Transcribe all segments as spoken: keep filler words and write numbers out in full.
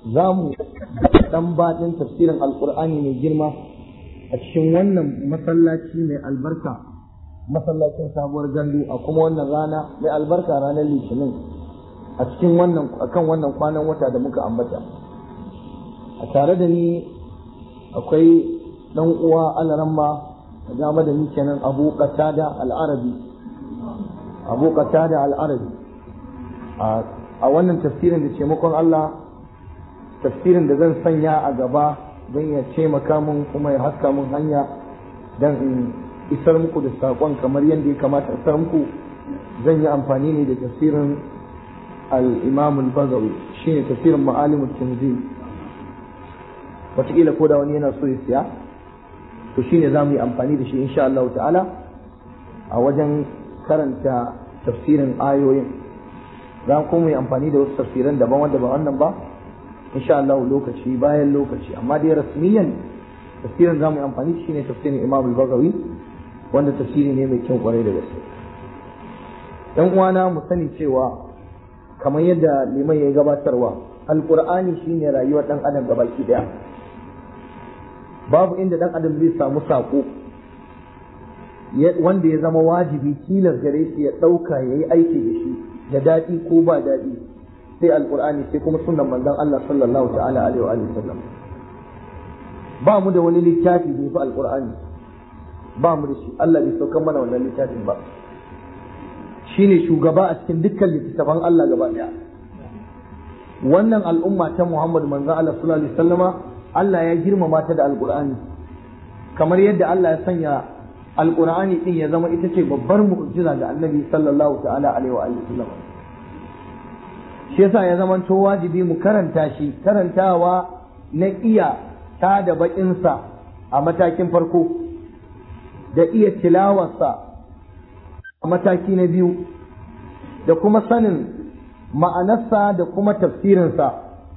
za mu dan baɗin tafsirin alkur'ani mai girma a cikin wannan masallaci mai albarka, masallacin sabuwar gandu, a kuma wannan rana mai albarka, ranar litinin, a cikin wannan akan wannan kwanan wata da muka ambata. A tare da ni akwai dan uwa alaramma game da ni kenan Abu Qatada al-Arabi Abu Qatada al-Arabi a wannan tafsirin da taimakon Allah, tafsirin da zan sanya a gaba don ya taimaka mun kuma ya haska mun hanya don in isar muku da saƙon kamar yadda ya kamata isar muku. Zan yi amfani ne da tafsirin al-Imam al-Baghawi, shine tafsirin Ma'alim at-Tanzil. Wataƙila ko da wani yana so ya siya, to shine za mu yi amfani da shi insha Allah ta'ala a wajen karanta tafsirin ayoyin. Za mu yi amfani da wasu tafsiran daban wanda ba wannan ba insha Allah lokaci bayan lokaci, amma dai rasmiyan tafsirin za mu yi amfani da shi ne tafsirin Imam al-Baghawi, wanda tafsiri ne mai kyau kwarai da gaske. Dan uwana mu sani cewa kamar yadda liman ya gabatarwa, alqur'ani shine rayuwar dan adam gabaki daya. Babu inda dan adam zai samu sako wanda ya zama wajibi tilas gare shi ya dauka yayi aiki da shi da dadi ko ba dadi sai alqur'ani, sai kuma sunnan manzon Allah sallallahu ta'ala alaihi wa alihi wasallam. Ba mu da wani littafi da yafi alqur'ani, ba mu da shi. Allah bai saukar mana wannan littafin ba. Shine shugaba a cikin dukkan littattafan Allah gaba daya. Wannan al'umma ta Muhammad manzon Allah sallallahu alaihi wasallama, Allah ya girmama ta da alqur'ani, kamar yadda Allah ya sanya alqur'ani din ya zama ita ce babbar mu'jiza ga Annabi sallallahu ta'ala alaihi wa alihi wasallam. Shi yasa ya zama to wajibi mu karanta shi karantawa na iya ta da bakin sa a matakin farko, da iya tilawarsa a mataki na biyu, da kuma sanin ma'anarsa da kuma tafsirinsa,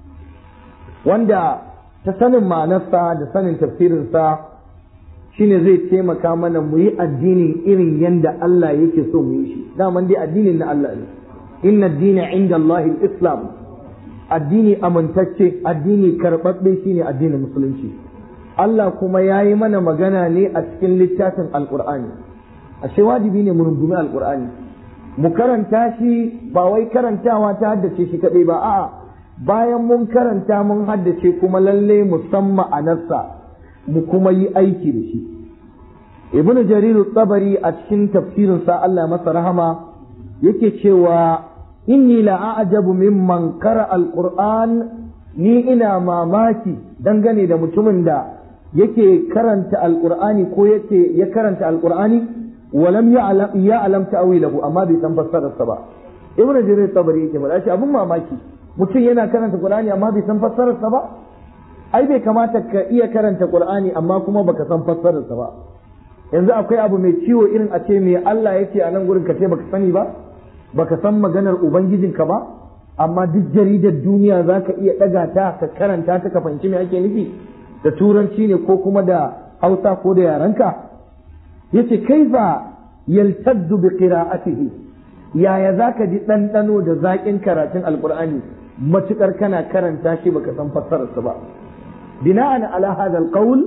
wanda ta sanin ma'anarsa da sanin tafsirinsa shine zai taimaka mana mu yi addini irin yadda Allah yake so mu yi shi. Daman dai addinin na Allah ne. Inna ad-dina inda Allah al-Islam. Addini amintacce, addini karɓaɓɓe shine addinin musulunci. Allah kuma ya yi mana magana ne a cikin littafin Alƙur'ani. Ashe wajibi ne mu rungumi Alƙur'ani. Mu karanta shi ba wai karantawa ta haddace shi kaɗai ba, a'a bayan mun karanta mun haddace kuma lalle mu san ma'anarsa mu kuma yi aiki da shi. Ibn Jarir at-Tabari a cikin tafsirinsa Allah masa rahama yake cewa inni la a'jabu mimman qara al-Qur'an, ni ina mamaki dangane da mutumin da yake karanta al-Qur'ani ko yake ya karanta al-Qur'ani walam ya'lam ya'lam ta'wilahu, amma bai san fassararsa ba. Ibn Jarir at-Tabari yake faɗa shi abun mamaki, mutum yana karanta Qur'ani amma bai san fassararsa ba. Ai bai kamata ka iya karanta Qur'ani amma kuma baka san fassararsa ba. Yanzu akwai abu mai ciwo irin a ce me Allah yake a nan gurin ka ce baka sani ba, baka san maganar ubangijinka ba, amma duk jaridar duniya zaka iya daga ta ka karanta ta ka fahimci me ake nufi, da turanci ne ko kuma da Hausa ko da yarenka. Yace kaifa yaltaddu bi qira'atihi, yaya zaka ji ɗanɗano da zaƙin karatun alqur'ani matukar kana karanta shi baka san fassararsa ba. Bina'an ala hadha alqawl,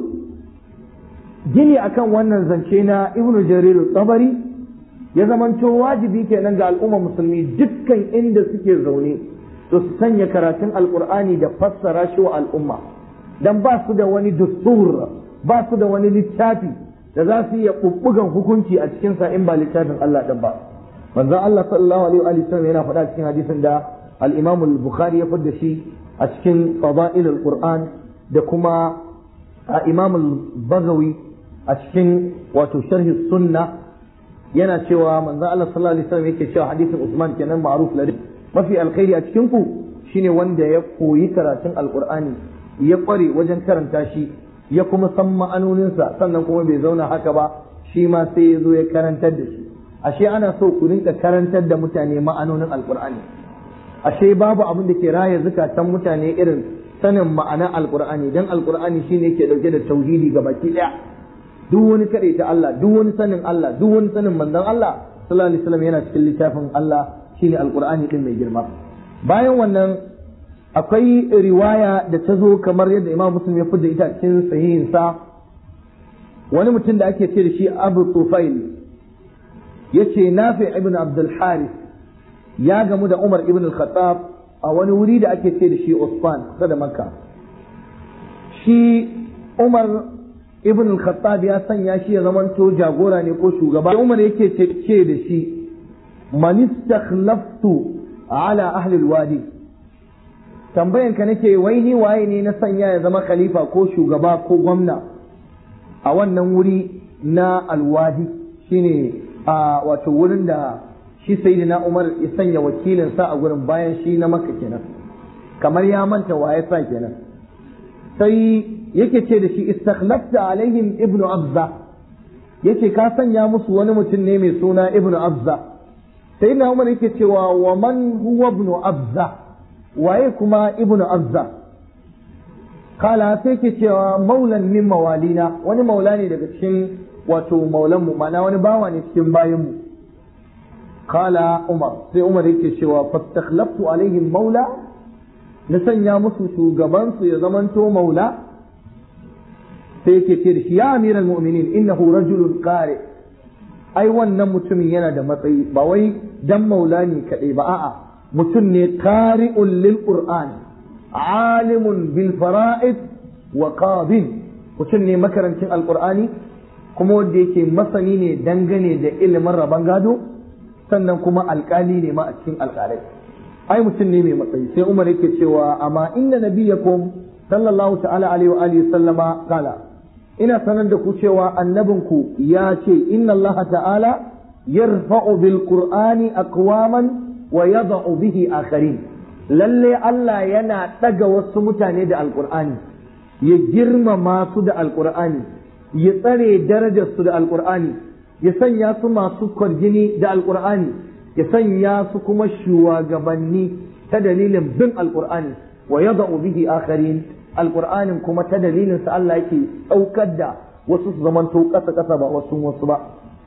gini akan wannan zance na Ibn Jarir at-Tabari, ya zamanto wajibi kenan ga al'umma musulmi dukkan inda suke zaune to su sanya karatun alqur'ani da fassara shi wa al'umma, dan ba su da wani dustur, ba su da wani littafi da za su iya bubbugan hukunci a cikin sa in ba littafin Allah din ba. Manzo Allah sallallahu alaihi wa sallam yana faɗa cikin hadisin da al-Imam al-Bukhari ya fadda shi a cikin Fadail al-Qur'an, da kuma Imam al-Baghawi a cikin wato Sharh sunna, yana cewa manzo Allah sallallahu alaihi wasallam yake cewa hadisin Usman kenan ma'ruf lari, mafi alkhairi a cikin ku shine wanda ya koyi karatun al-Qur'ani, ya kware wajen karanta shi, ya kuma san ma'anoninsa, sannan kuma bai zauna haka ba, shi ma sai ya zo ya karantar da shi. Ashe ana so ku rinka karantar da mutane ma'anonin al-Qur'ani. Ashe babu abin da ke raya zukatan mutane irin sanin ma'ana alqur'ani, dan alqur'ani shine yake dauke da tauhidi ga baki daya. Duk wani kare ta Allah, duk wani sanin Allah, duk wani sanin manzon Allah sallallahu alaihi wasallam yana cikin littafin Allah shine alqur'ani din mai girma. Bayan wannan akwai riwaya da ta zo kamar yadda Imam Muslim ya fidda ita cikin sahihinsa, wani mutum da ake ce da shi Abu Tufail yace Nafi ibn Abdul Harith ya gamu da Umar ibn al-Khattab a wani wuri da ake ce da shi Usman kusa da Makka. Shi Umar ibn al-Khattab ya sanya shi ya zamanto jagora ne ko shugaba. Umar yake ce da shi man istakhlaftu ala ahli al-wadi, tambayan ka nake wai ni waye ne na sanya ya zama khalifa ko shugaba ko gwamna a wannan wuri na alwadi, shine a wato wurin da shi sayyidina Umar ya sanya wakilin sa a gurin bayan shi na Makka kenan, kamar ya manta waye sa kenan. Sai yake ce da shi istakhlafta alaihim ibnu Abza, yace ka sanya musu wani mutum ne mai suna ibnu Abza. Sayyidina Umar yake cewa wa man huwa ibnu Abza, waye kuma ibnu Abza? Kala sai ke cewa maulan min mawalina, wani maula ne daga cikin wato maulan mu, mana wani bawa ne cikin bayan mu. Kala Umar, sai Umar yake cewa fastakhlaftu alaihim maula, na sanya musu shugaban su ya zamanto maula. Sai yake ce da shi ya amiral mu'minin innahu rajulun qari, ai wannan mutumin yana da matsayi, ba wai dan maula ne kadai ba, a'a mutum ne qari'un lil qur'an, alimun bil fara'id wa qadin, mutum ne makarancin alqur'ani kuma wanda yake masani ne dangane da ilimin rabon gado, sannan kuma alkali ne ma a cikin alkalai. Ai mutum ne mai matsayi. Sai Umar yake cewa amma inna nabiyakum sallallahu ta'ala alaihi wa alihi sallama kala, ina sanar da ku cewa annabinku ya ce inna Allah ta'ala yarfa'u bil qur'ani aqwaman wa yada'u bihi akharin, lalle Allah yana daga wasu mutane da alqur'ani, ya girmama su da alqur'ani, ya tsare darajar su da alqur'ani, ya sanya su masu kwarjini da alqur'ani, ya sanya su kuma shugabanni ta dalilin bin alqur'ani, wa yada'u bihi akharin, alqur'anin kuma ta dalilin sa Allah yake daukar da wasu su zamanto kasa kasa ba wasu wasu ba.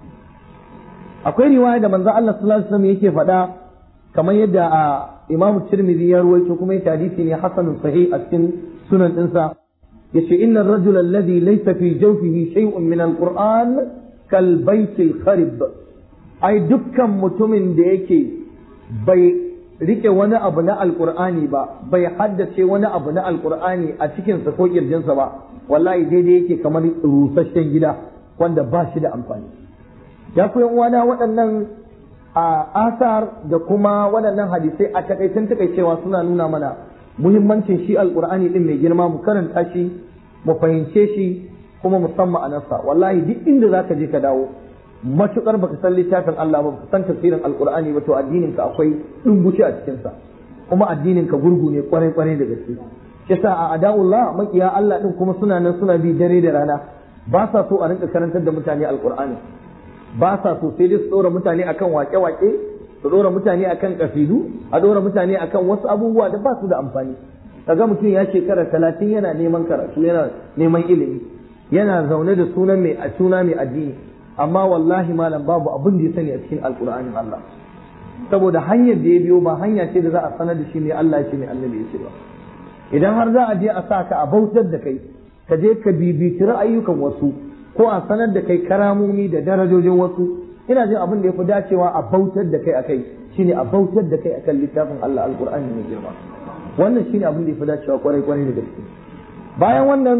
Akwai riwaya da manzo Allah sallallahu alaihi wasallam yake faɗa kamar yadda a Imam Tirmidhi ya ruwaito kuma yake hadisi ne hasanun sahih a cikin sunan dinsa, yace inna ar-rajula alladhi laysa fi jawfihi shay'un min al-Qur'an kal bayt al-kharib, ai dukkan mutumin da yake bai rike wani abu na alqur'ani ba, bai haddace wani abu na alqur'ani a cikin sa ko kirjinsa ba, wallahi daidai yake kamar rusasshen gida wanda ba shi da amfani. Ya ku uwana, waɗannan a asar da kuma waɗannan hadisai a takaicen takaicewa suna nuna mana muhimmancin shi alqur'ani din mai girma, mu karanta shi, mu fahimce shi, kuma musamman a nasa. Wallahi duk inda zaka je ka dawo, matukar baka san littafin Allah ba, baka san tafsirin alqur'ani ba, to addinin ka akwai dumbushi a cikin sa, kuma addinin ka gurgu ne kwarai kwarai da gaske. Yasa a ada'ullah makiya Allah din kuma suna nan suna bi dare da rana, ba sa so a rinka karantar da mutane alqur'ani, ba sa so, sai dai su ɗora mutane akan wake-wake, su ɗora mutane akan kafidu, a ɗora mutane akan wasu abubuwa da ba su da amfani. Kaga mutum ya shekara talatin yana neman karatu, yana neman ilimi, yana zaune da sunan mai a suna mai addini, amma wallahi malam babu abin da ya sani a cikin alƙur'anin Allah, saboda hanyar da ya biyo ba hanya ce da za a sanar da shi ne Allah ya ce ne annabi ya ce ba. Idan har za a je a sa ka a bautar da kai, ka je ka bibici ra'ayyukan wasu, ko a sanar da kai karamomi da darajojin wasu, ina jin abin da ya fi dacewa a bautar da kai akai shine a bautar da kai akan littafin Allah alqur'ani mai girma. Wannan shine abin da ya fi dacewa kwarai kwarai da gaske. Bayan wannan,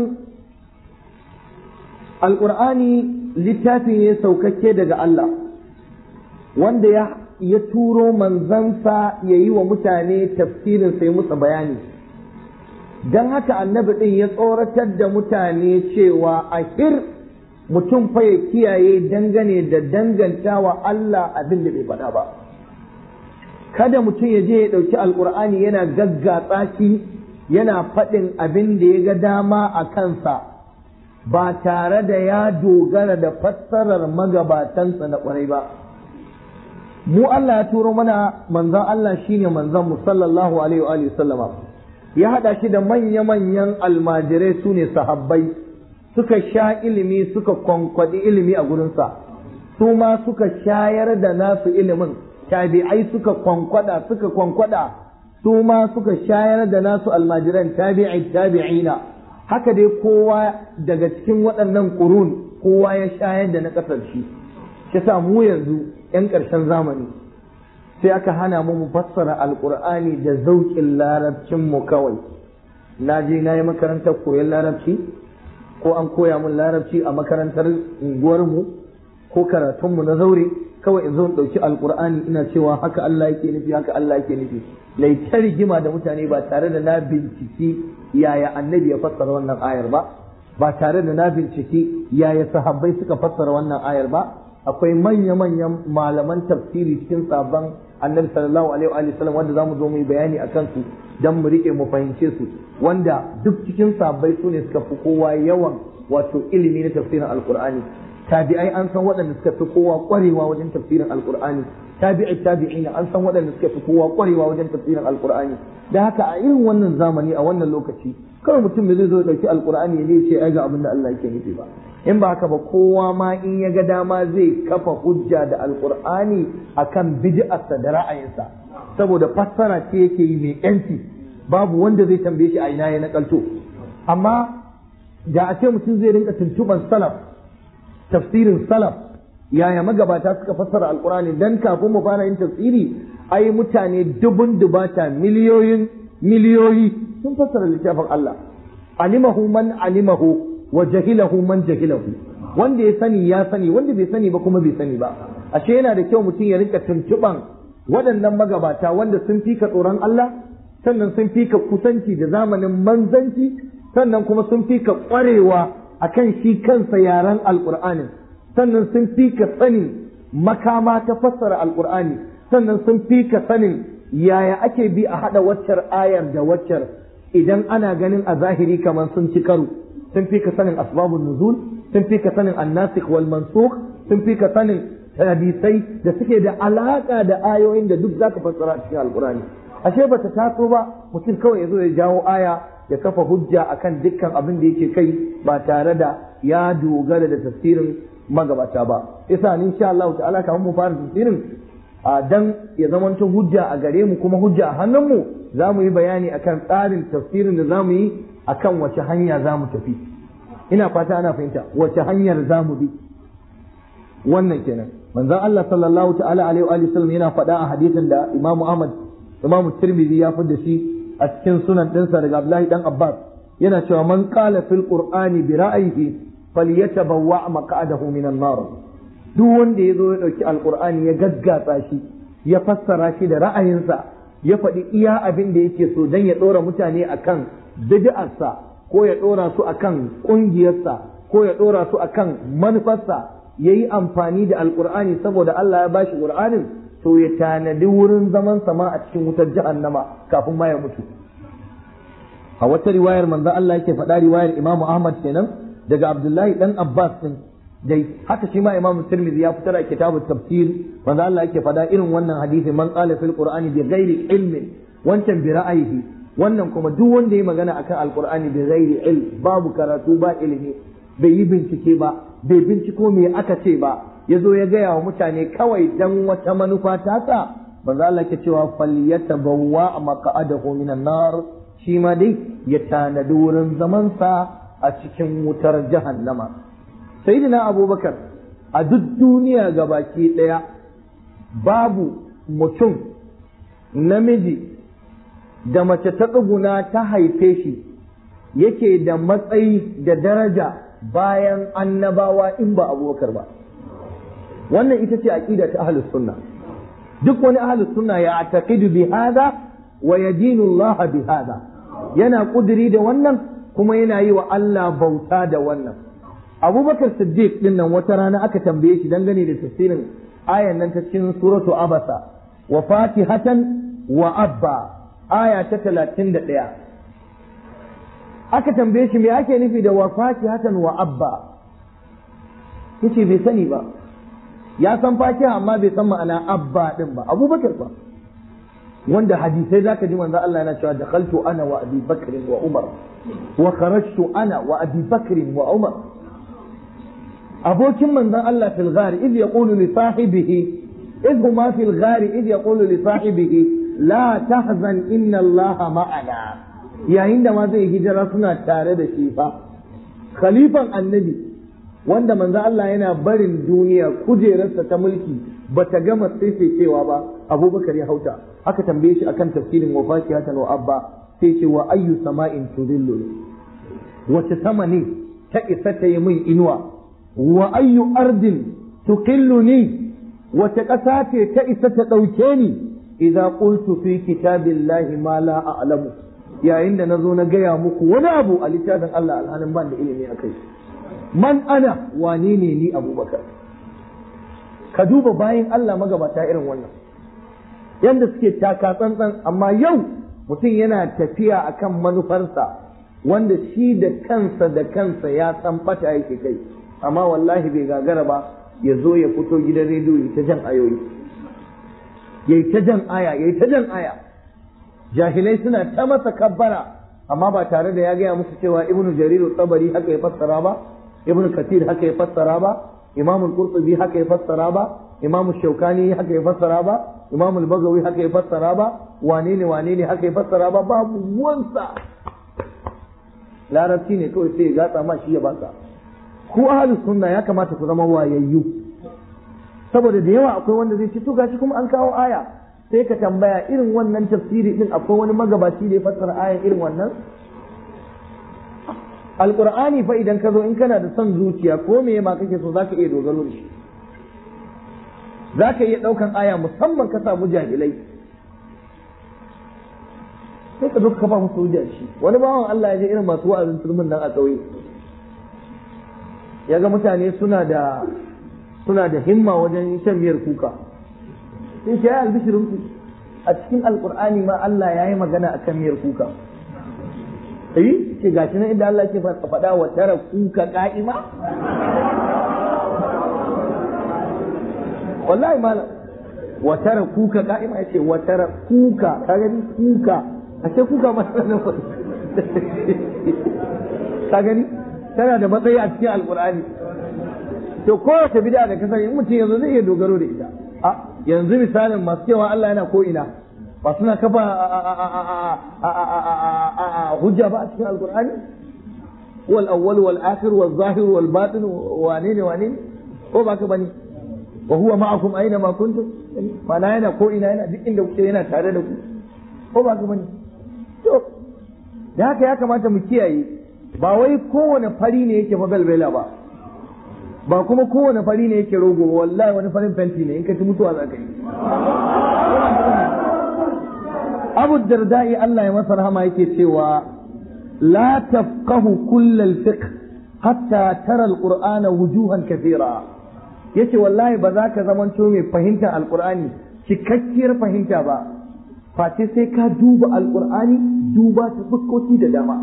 alqur'ani littafi ne saukakke daga Allah wanda ya ya turo manzansa ya yi wa mutane tafsirin sai musa bayani. Don haka annabi ɗin ya tsoratar da mutane cewa ahir mutum fa ya kiyaye dangane da dangantawa Allah abin da bai faɗa ba. Kada mutum ya je ya ɗauki alƙur'ani yana gaggatsa shi, yana faɗin abin da ya ga dama a kansa ba tare da ya dogara da fassarar magabatansa na ƙwarai ba. Mu Allah ya turo mana manzon Allah shine manzon mu sallallahu alaihi wa sallama, ya haɗa shi da manya-manyan almajirai su ne sahabbai, suka sha ilimi suka kwankwaɗi ilimi a gurinsa, su ma suka shayar da nasu ilimin, tabi'ai suka kwankwada suka kwankwada su ma suka shayar da nasu almajiran tabi'i tabi'ina, haka dai kowa daga cikin waɗannan ƙurun kowa ya shayar da na ƙasar shi. Shi sa mu yanzu 'yan ƙarshen zamani sai aka hana mu mu fassara alƙur'ani da zauƙin larabcin mu kawai. Na je na yi makarantar koyon larabci ko an koya mun larabci a makarantar unguwarmu ko karatunmu na zaure, kawai in zo in ɗauki alƙur'ani ina cewa haka Allah yake nufi haka Allah yake nufi. Lai ta rigima da mutane ba tare da na binciki yaya annabi ya fassara wannan ayar ba, ba tare da na binciki yaya sahabbai suka fassara wannan ayar ba. Akwai manya-manyan malaman tafsiri cikin sabon annabi sallallahu alaihi wa sallam wanda zamu zo mu yi bayani a kansu dan mu rike mu fahimce su, wanda duk cikin sabbai su ne suka fi kowa yawan wato ilimi na tafsirin alqur'ani. Tabi'ai an san waɗanda suka fi kowa ƙwarewa wajen tafsirin alqur'ani, tabi'i tabi'ina an san waɗanda suka fi kowa ƙwarewa wajen tafsirin alqur'ani. Da haka a irin wannan zamani a wannan lokaci kawai mutum bai zai zo ya ɗauki alqur'ani ya ce ai ga abin da Allah yake nufi ba. In ba haka ba kowa ma in ya ga dama zai kafa hujja da alqur'ani akan bid'arsa da ra'ayinsa, saboda fassara ce yake yi mai yanci, babu wanda zai tambaye shi a ina ya nakalto. Amma da a ce mutum zai rinka tuntuban salaf, tafsirin salaf, yaya magabata suka fassara alqur'ani, dan kafin mu fara yin tafsiri ai mutane dubun dubata miliyoyin miliyoyi sun fassara littafin Allah. Alimahu man alimahu wa jahilahu man jahilahu, wanda ya sani ya sani, wanda bai sani ba kuma bai sani ba. Ashe yana da kyau mutum ya rinka tuntuban waɗannan magabata wanda sun fi ka tsoron Allah, sannan sun fi ka kusanci da zamanin manzanci, sannan kuma sun fi ka ƙwarewa akan shi kansa yaren alƙur'anin, sannan sun fi ka sanin makama ta fassara alƙur'ani, sannan sun fi ka sanin yaya ake bi a haɗa waccar ayar da waccar idan ana ganin a zahiri kamar sun ci karo. Sun fi ka sanin asbabun nuzul, sun fi ka sanin annasikh wal mansukh, sun fi ka sanin hadisai da suke da alaka da ayoyin da duk zaka fassara a cikin alqur'ani. Ashe bata taso ba mutum kawai ya zo ya jawo aya ya kafa hujja akan dukkan abin da yake kai ba tare da ya dogara da tafsirin magabata ba. Isa ni insha Allah ta'ala kamar mu fara tafsirin a dan ya zamanto hujja a gare mu kuma hujja a hannun mu, za mu yi bayani akan tsarin tafsirin da za mu yi akan wace hanya za mu tafi. Ina fata ana fahimta wace hanyar za mu bi. Wannan kenan manzon Allah sallallahu ta'ala alaihi wa sallam yana faɗa a hadisin da Imam Ahmad, Imam Tirmidhi ya fada shi a cikin sunan ɗinsa daga Abdullahi dan Abbas, yana cewa man qala fil qur'ani bi ra'yihi falyatabawwa maq'adahu minan nar. Duk wanda ya zo ya dauki alqur'ani ya gaggatsa shi, ya fassara shi da ra'ayinsa, ya faɗi iya abin da yake so dan ya ɗora mutane akan bid'arsa, ko ya ɗora su akan ƙungiyarsa, ko ya ɗora su akan manufarsa, ya yi amfani da alƙur'ani saboda Allah ya bashi ƙur'anin, to ya tanadi wurin zaman sama a cikin wutar jahannama kafin ma ya mutu. A wata riwayar manzo Allah yake faɗa, riwayar Imam Ahmad kenan daga Abdullahi dan Abbas din dai, haka shi ma Imam Tirmidhi ya fitar a kitabut tafsir, manzo Allah yake faɗa irin wannan hadisi, man qala fil qur'ani bi ghairi ilmin, wancan bi ra'ayihi, wannan kuma duk wanda ya magana akan alqur'ani bi ghairi ilm, babu karatu ba ilimi, bai yi bincike ba, bai binciko me aka ce ba, ya zo ya gaya wa mutane kawai dan wata manufa ta sa, manzo Allah ke cewa falyatabawwa maq'adahu minan nar, shi ma dai ya tanadi wurin zaman sa a cikin wutar jahannama. Sayyidina Abubakar a duk duniya gabaki daya babu mutum namiji da mace ta tsuguna ta haife shi yake da matsayi da daraja bayan annabawa in ba Abubakar ba. Wannan ita ce aqida ta ahlus sunna. Duk wani ahlus sunna ya ataqidu bi hada wa yadinu Allah bi hada, yana kudiri da wannan kuma yana yi wa Allah bauta da wannan. Abubakar Siddiq din nan wata rana aka tambaye shi dangane da tafsirin ayan nan ta cikin suratu Abasa, wa fatihatan wa abba, aya ta talatin da ɗaya. Aka tambaye shi me ake nufi da wa fatihatan wa abba, yace bai sani ba, ya san fatiha amma bai san ma'ana abba din ba. Abubakar ba, wanda hadisai zaka ji manzo Allah yana cewa dakhaltu ana wa Abi Bakr wa Umar wa kharajtu ana wa Abi Bakr wa Umar. Abokin manzon Allah fil ghari idh yaqulu li sahibihi idh huma fil ghari idh yaqulu li sahibihi la tahzan inna Allah ma'ana yayin da ma zai hijira suna tare da shi fa khalifan annabi wanda manzo Allah yana barin duniya kujerarsa ta mulki bata gama cewa ba Abubakar ya hauta aka tambaye shi akan tafsirin wafaqiyatan wa abba sai ce wa ayyu sama'in tudillu wace sama ne ta isa ta yi min inuwa wa ayyu ardin tuqilluni wace ƙasa ce ta isa ta ɗauke ni idza qultu fi kitabillahi ma la a'lamu yayin da nazo na gaya muku wani abu a littafin Allah alhalin ban da ilimi akai man ana wane ne ni Abubakar ka duba bayan Allah magabata irin wannan yanda suke taka tsantsan amma yau mutum yana tafiya akan manufarsa wanda shi da kansa da kansa ya san fata yake kai amma wallahi bai gagara ba ya zo ya fito gidan rediyo ya ta jan ayoyi ya ta jan aya ya ta jan aya jahilai suna ta masa kabbara amma ba tare da ya gaya musu cewa ibnu jarir tabari haka ya fassara ba ibnu kathir haka ya fassara ba imam al-qurtubi haka ya fassara ba imam shaukani haka ya fassara ba imam al-bagawi haka ya fassara ba wane ne wane ne haka ya fassara ba babu wansa larabci ne kawai sai ya gatsa ma shi ya baka ku ahlus sunna ya kamata ku zama wayayyu saboda da yawa akwai wanda zai ce to gashi kuma an kawo aya sai ka tambaya irin wannan tafsiri din akwai wani magabaci da ya fassara ayan irin wannan alqur'ani fa idan ka zo in kana da son zuciya ko me ma kake so zaka iya dogaro da shi zaka iya daukan aya musamman ka samu jahilai sai ka zo ka kafa musu hujja shi wani bawan Allah ya je irin masu wa'azin turmin nan a kauye ya ga mutane suna da suna da himma wajen shan miyar kuka sai ce ya albishirin ku a cikin alqur'ani ma Allah ya yi magana akan miyar kuka eh ce gashi nan inda Allah ke faɗa wa tara kuka qa'ima wallahi malam wa tara kuka qa'ima yace wa tara kuka kaga ni kuka ashe kuka ma nan fa ka gani tana da matsayi a cikin alqur'ani to kowace bid'a da kasance in mutum yanzu zai iya dogaro da ita a yanzu misalin masu cewa Allah yana ko ina ba suna kafa hujja ba a cikin alqur'ani wal awwal wal akhir wal zahir wal batin wane ne wane ne ko ba ka bane wa huwa ma'akum aina ma kuntum mana yana ko ina yana duk inda kuke yana tare da ku ko ba ka bane to da haka ya kamata mu kiyaye ba wai kowane fari ne yake mabalbela ba ba kuma kowane fari ne yake rogo ba wallahi wani farin fenti ne in ka ci mutuwa za ka yi Abu Darda'i Allah ya masa rahama yake cewa la tafqahu kull al-fiqh hatta tara al-Qur'ana wujuhan kathira yace wallahi ba za ka zamanto mai fahimtar al-Qur'ani cikakkiyar fahimta ba face sai ka duba al-Qur'ani duba ta fuskoki da dama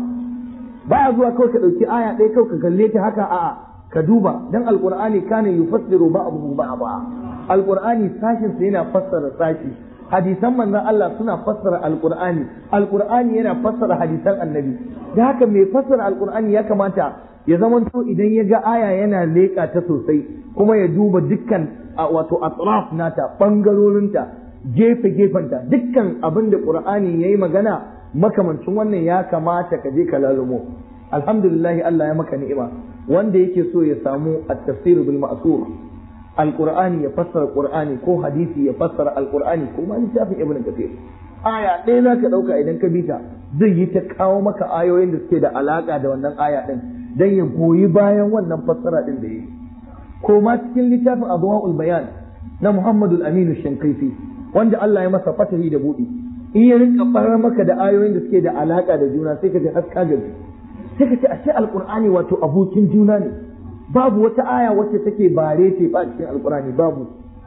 ba zuwa kawai ka dauki aya ɗaya kawai ka kalle ta haka a'a ka duba dan alqur'ani kana yufassiru ba'dahu ba'da alqur'ani sashin sa yana fassara sashi hadisan manzon Allah suna fassara alqur'ani alqur'ani yana fassara hadisan annabi da haka mai fassara alqur'ani ya kamata ya zamanto idan ya ga aya yana leka ta sosai kuma ya duba dukkan wato atraf nata bangarorinta gefe gefenta dukkan abin da qur'ani yayi magana makamancin wannan ya kamata ka je ka lalumo alhamdulillah Allah ya maka ni'ima wanda yake so ya samu at-tafsir bil ma'sur alqur'ani ya fassara qur'ani ko hadisi ya fassara alqur'ani ko ma littafin ibn kathir aya ɗaya zaka dauka idan ka bita zai yi ta kawo maka ayoyin da suke da alaka da wannan aya din dan ya goyi bayan wannan fassara din da yake ko ma cikin littafin adwaul bayan na Muhammadul Aminu Shankaiti wanda Allah ya masa fatahi da buɗi in ya rinka farar maka da ayoyin da suke da alaka da juna sai ka ji haska gaji sai ka ce ashe alqur'ani wato abokin juna ne babu wata aya wacce take bare ce ba cikin alqur'ani babu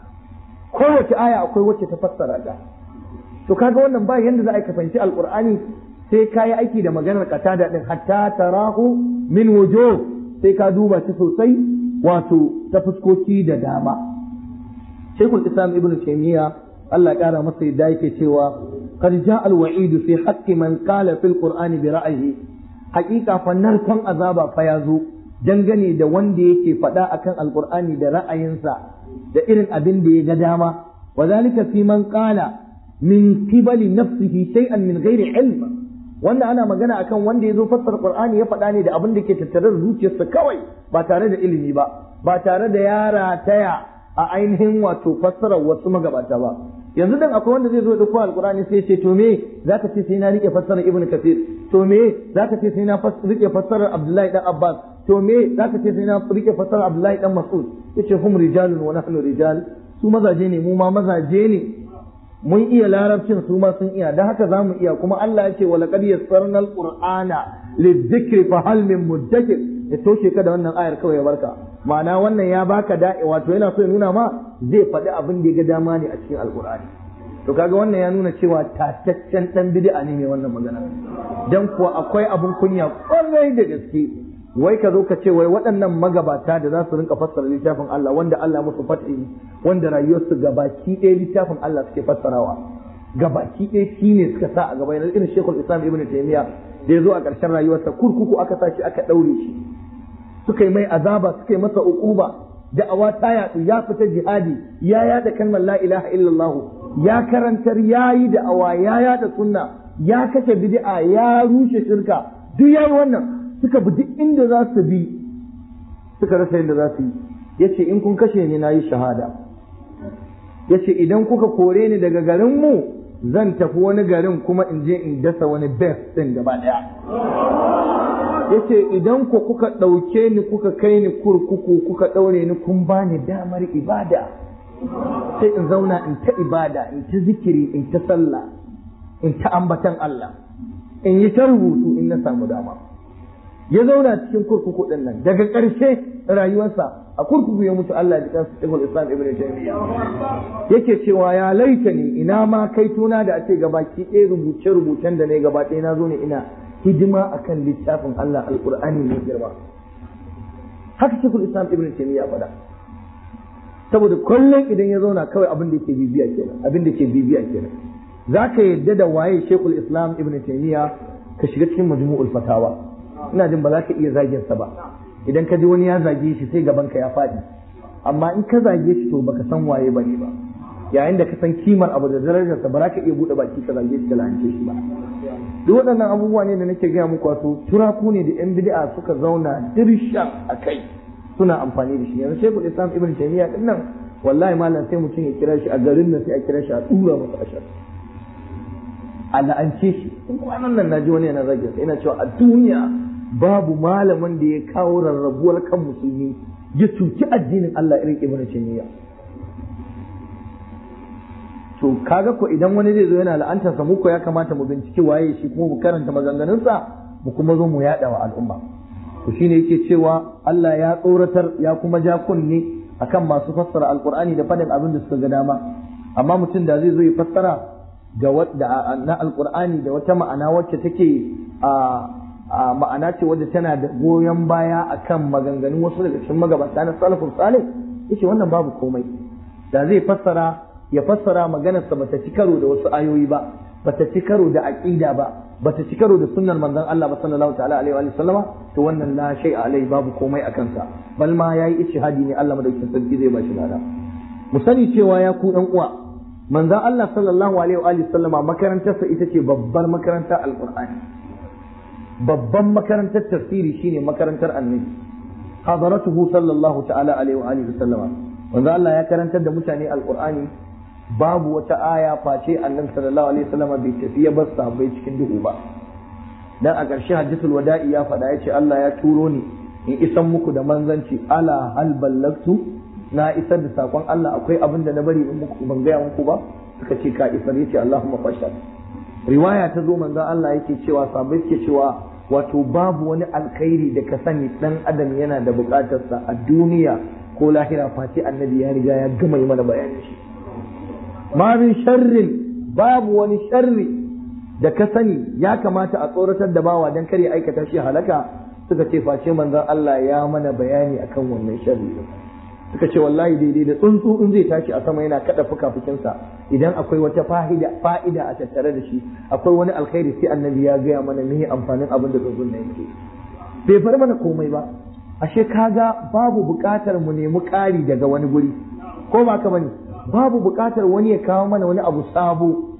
kowace aya akwai wacce ta fassara ta to kaga wannan ba yanda za a ka fahimci alqur'ani sai ka yi aiki da maganar qatada din hatta tarahu min wujuh sai ka duba ta sosai wato ta fuskoki da dama Shaykhul Islam Ibn Taymiyyah Allah ya kara masa yadda yake cewa qad ja'a al-wa'id fi haqqi man qala fil qur'ani bi ra'yihi haqiqa fa narkon azaba fa yazo dangane da wanda yake faɗa akan alqur'ani da ra'ayinsa da irin abin da ya ga dama wa zalika fi man qala min qibali nafsihi shay'an min ghairi ilm. Wanda ana magana akan wanda yazo fassara Qur'ani ya faɗa ne da abin da ke tattare da zuciyarsa kawai ba tare da ilimi ba, ba tare da yara taya a ainihin wato fassarar wasu magabata ba. Yanzu dan akwai wanda zai zo da Qur'ani Qur'ani sai ce to me zaka ce sai na rike fassarar Ibn Kathir, to me zaka ce sai na rike fassarar Abdullahi dan Abbas, to me zaka ce sai na rike fassarar Abdullahi dan Mas'ud. Yace hum rijalun wa nahnu rijal, su mazaje ne mu ma mazaje ne, mun iya larabcin su ma sun iya, dan haka zamu iya. Kuma Allah ya ce wa laqad yassarna al-Qur'ana lidhikri fa hal min mudakkir, ya toshe ka da wannan ayar kawai ya barka. Ma'ana wannan ya baka da'i, wato yana so ya nuna ma zai faɗi abin da ya ga dama ne a cikin alkur'ani. To kaga wannan ya nuna cewa tataccen dan bid'a ne mai wannan magana. Dan kuwa akwai abin kunya kwarai da gaske, wai ka zo ka ce wai waɗannan magabata da za su rinka fassara littafin Allah, wanda Allah musu fat'i, wanda rayuwarsu gabaki ɗaya littafin Allah suke fassarawa, gabaki ɗaya shine suka sa a gaba. Yana irin Sheikhul Islam Ibn Taymiyyah da ya zo a ƙarshen rayuwarsa kurkuku aka sa shi aka ɗaure shi, suka yi mai azaba, suka yi masa uquba, da'awa ta yaɗu, ya fita jihadi, ya yada kalmar la ilaha illallah, ya karantar, ya yi da'awa, ya yada sunna, ya kashe bid'a, ya rushe shirka, duk yayi wannan. Suka bi duk inda za su bi, suka rasa inda za su yi. Yace in kun kashe ni na yi shahada, yace idan kuka kore ni daga garin mu zan tafi wani garin kuma in je in dasa wani best din gaba daya. Yace idan ku kuka ɗauke ni kuka kai ni kurkuku kuka ɗaure ni kun bani damar ibada, sai in zauna in ta ibada, in ta zikiri, in ta sallah, in ta ambatan Allah, in yi ta rubutu in na samu dama. Ya zauna cikin kurkuku din nan, daga ƙarshe rayuwarsa a kurkuku ya mutu. Allah ya kansa Sheikhul Islam Ibn Taymiyyah yake cewa ya laita ni ina ma kai tuna da ake gabaki ɗaya rubuce rubucen da ne gaba ɗaya na zo ne ina hidima akan littafin Allah Al-Qur'ani mai girma. Haka Sheikhul Islam Ibn Taymiyyah faɗa. Saboda kullum idan ya zauna kawai abin da yake bibiya kenan, abin da yake bibiya kenan. Zaka yadda da waye Sheikhul Islam Ibn Taymiyyah ka shiga cikin Majmu'ul Fatawa. Ina jin ba za ka iya zagin sa ba. Idan ka ji wani ya zage shi sai gaban ka ya faɗi. Amma in ka zage shi to baka san waye bane ba. Yayin da ka san kimar abu da darajar sa ba za ka iya bude baki ka zage shi ka lance shi ba. Duk waɗannan abubuwa ne da nake gaya muku, wato turaku ne da yan bid'a suka zauna dirshan a kai suna amfani da shi. Yanzu Sheikhul Islam Ibn Taymiyyah din nan wallahi malam sai mutum ya kira shi a garin nan sai a kira shi a tura masa ashar, a la'ance shi. In kwanan nan naji wani yana zage sa, ina cewa a duniya babu malamin da ya kawo rarrabuwar kan musulmi ya cuci addinin Allah irin Ibn Taymiyyah. To kaga ko idan wani zai zo yana la'antar sa, mu ko ya kamata mu binciki waye shi kuma mu karanta maganganun sa mu kuma zo mu yada wa al'umma. To shine yake cewa Allah ya tsoratar ya kuma ja kunne akan masu fassara alqur'ani da fadin abin da suka ga dama. Amma mutum da zai zo ya fassara ga wadda na alqur'ani da wata ma'ana wacce take a a ma'ana ce wadda tana da goyon baya akan maganganun wasu daga cikin magabata na salafus salih, yace wannan babu komai. Da zai fassara ya fassara maganarsa bata ci karo da wasu ayoyi ba, bata ci karo da aqida ba, bata ci karo da sunnar manzon Allah ba sallallahu ta'ala alaihi wa sallama, to wannan la shay'a alai, babu komai akan sa. Bal ma yayi ijtihadi ne, Allah madaukakin sarki zai bashi lada. Mu sani cewa ya ku dan uwa, manzon Allah sallallahu alaihi wa sallama makarantarsa ita ce babbar makarantar alqur'ani. Babban makarantar tafsiri shine makarantar annabi, hadaratuhu sallallahu ta'ala alaihi wa alihi sallama. Wanda Allah ya karantar da mutane alqur'ani, babu wata aya face annabi sallallahu alaihi wasallama bai tafi ya bar sahabbai cikin duhu ba. Dan a ƙarshe hajjatul wada'i ya faɗa, yace Allah ya turo ni in isan muku da manzanci, ala hal ballagtu, na isar da sakon Allah, akwai abin da na bari in muku ban gaya muku ba? Suka ce ka isar. Yace Allahumma fashhad. Riwaya ta zo manzon Allah yake cewa, sahabbai suke cewa, wato babu wani alkhairi da ka sani dan adam yana da bukatarsa a duniya ko lahira face annabi ya riga ya gama yi mana bayanin shi. Ma min sharrin, babu wani sharri da ka sani ya kamata a tsoratar da bawa dan kare aikata shi halaka, suka ce face manzon Allah ya mana bayani akan wannan sharri. Suka ce wallahi daidai da tsuntsu in zai tashi a sama yana kada fukafukinsa, idan akwai wata fa'ida fa'ida a tattare da shi, akwai wani alkhairi, sai annabi ya gaya mana me amfanin abin da tsuntsun nan yake. Bai bar mana komai ba. Ashe kaga babu buƙatar mu nemi ƙari daga wani guri, ko ba ka bane? Babu buƙatar wani ya kawo mana wani abu sabo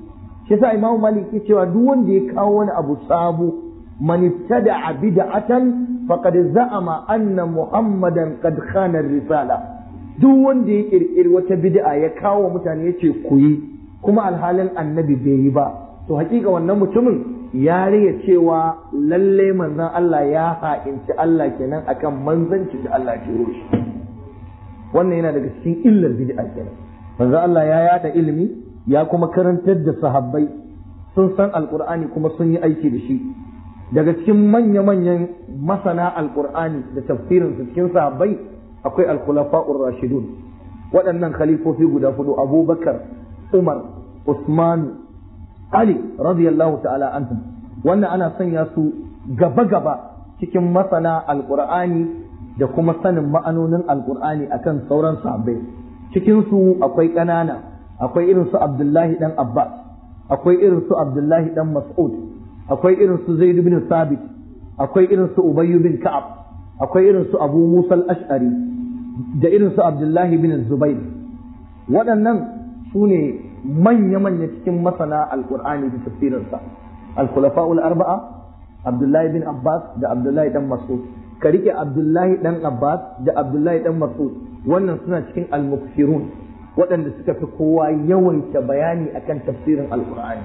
shi yasa Imam Malik ke cewa duk wanda ya kawo wani abu sabo man ibtada'a bid'atan faqad za'ama anna Muhammadan qad khana risala duk wanda ya kirkiri wata bid'a ya kawo mutane yace ku yi kuma alhalin annabi bai yi ba to hakika wannan mutumin ya riya cewa lalle manzon Allah ya ha'inci Allah kenan akan manzanci da Allah ya turo shi wannan yana daga cikin illar bid'a kenan manzon Allah ya yada ilimi ya kuma karantar da sahabbai sun san alqur'ani kuma sun yi aiki da shi daga cikin manya-manyan masana alqur'ani da tafsirin su cikin sahabbai akwai al-khulafa'ur rashidun waɗannan khalifofi guda hudu Abubakar Umar Usman Ali radiyallahu ta'ala anhum wannan ana sanya su gaba-gaba cikin masana alqur'ani da kuma sanin ma'anonin alqur'ani akan sauran sahabbai cikin su akwai ƙanana akwai irin su Abdullahi dan Abbas akwai irin su Abdullahi dan Mas'ud akwai irin su Zaid bin Thabit akwai irin su Ubay bin Ka'ab akwai irin su Abu Musa al-Ash'ari da irin su Abdullahi bin Zubair waɗannan su ne manya-manya cikin masana alkur'ani da tafsirinsa al-khulafa'ul arba'a Abdullahi bin Abbas da Abdullahi dan Mas'ud ka rike Abdullahi dan Abbas da Abdullahi dan Mas'ud wannan suna cikin al-mukthirun waɗanda suka fi kowa yawaita bayani akan tafsirin alkur'ani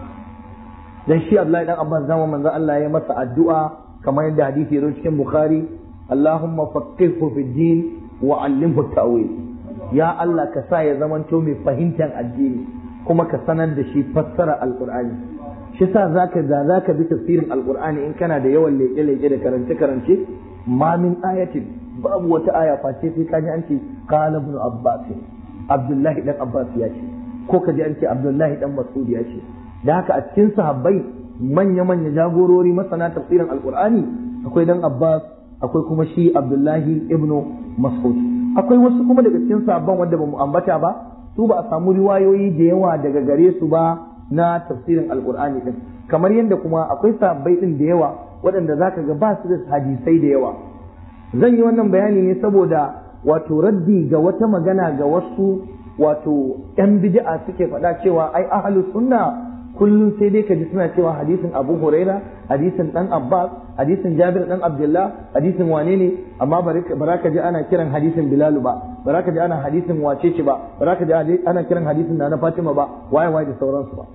dan shi Abdullahi dan Abbas zama manzo Allah ya masa addu'a kamar yadda hadisi ya cikin Bukhari Allahumma faqihhu fi din wa 'allimhu at-ta'wil ya Allah ka sa ya zamanto mai fahimtar addini kuma ka sanar da shi fassara alqur'ani shi sa zaka da zaka bi tafsirin alqur'ani in kana da yawan leke leke da karance karance ma min ayatin babu wata aya face sai kaji an ce qala ibn abbas abdullahi dan abbas ya ce ko kaji an ce abdullahi dan mas'ud ya ce da haka a cikin sahabbai manya manya jagorori masana tafsirin alqur'ani akwai dan abbas akwai kuma shi abdullahi ibn mas'ud akwai wasu kuma daga cikin sabon wanda ba mu ambata ba su ba a samu riwayoyi da yawa daga gare su ba na tafsirin alkur'ani din kamar yadda kuma akwai sabbai din da yawa waɗanda zaka ga ba su da hadisai da yawa zan yi wannan bayani ne saboda wato raddi ga wata magana ga wasu wato yan bid'a suke faɗa cewa ai ahlus sunna kullum sai dai ka ji suna cewa hadisin Abu Huraira hadisin dan Abbas hadisin Jabir dan Abdullah hadisin wane ne amma bara ka ji ana kiran hadisin Bilal ba bara ka ji ana hadisin wacece ba bara ka ji ana kiran hadisin Nana Fatima ba waye waye da sauransu ba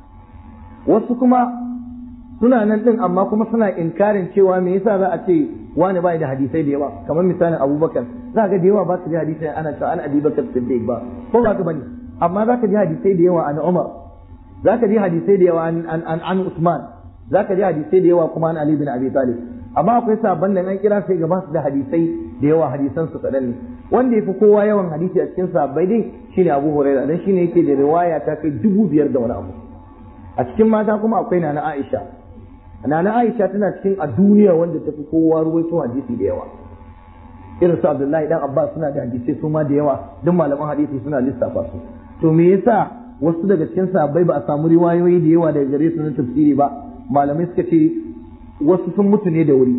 wasu kuma suna nan din amma kuma suna inkarin cewa me yasa za a ce wani bai da hadisai da yawa kamar misalin Abubakar za ga da yawa ba su ji hadisai ana cewa an Abi Bakar Siddiq ba ko ba ka bane amma za ka ji hadisai da yawa an Umar za ka ji hadisai da yawa an Usman za ka ji hadisai da yawa kuma an Ali bin Abi Talib amma akwai sabon nan an kira sai gaba su da hadisai da yawa hadisan su kadan ne wanda yafi kowa yawan hadisi a cikin sahabbai dai shine Abu Hurairah dan shine yake da riwaya ta kai dubu biyar da wani abu a cikin mata kuma akwai Nana Aisha Nana Aisha tana cikin a duniya wanda tafi kowa ruwaito hadisi da yawa irin su Abdullahi dan Abbas suna da hadisai su ma da yawa duk malaman hadisi suna lissafa su to me yasa wasu daga cikin sahabbai ba a samu riwayoyi da yawa daga gare su na tafsiri ba malamai suka ce wasu sun mutu ne da wuri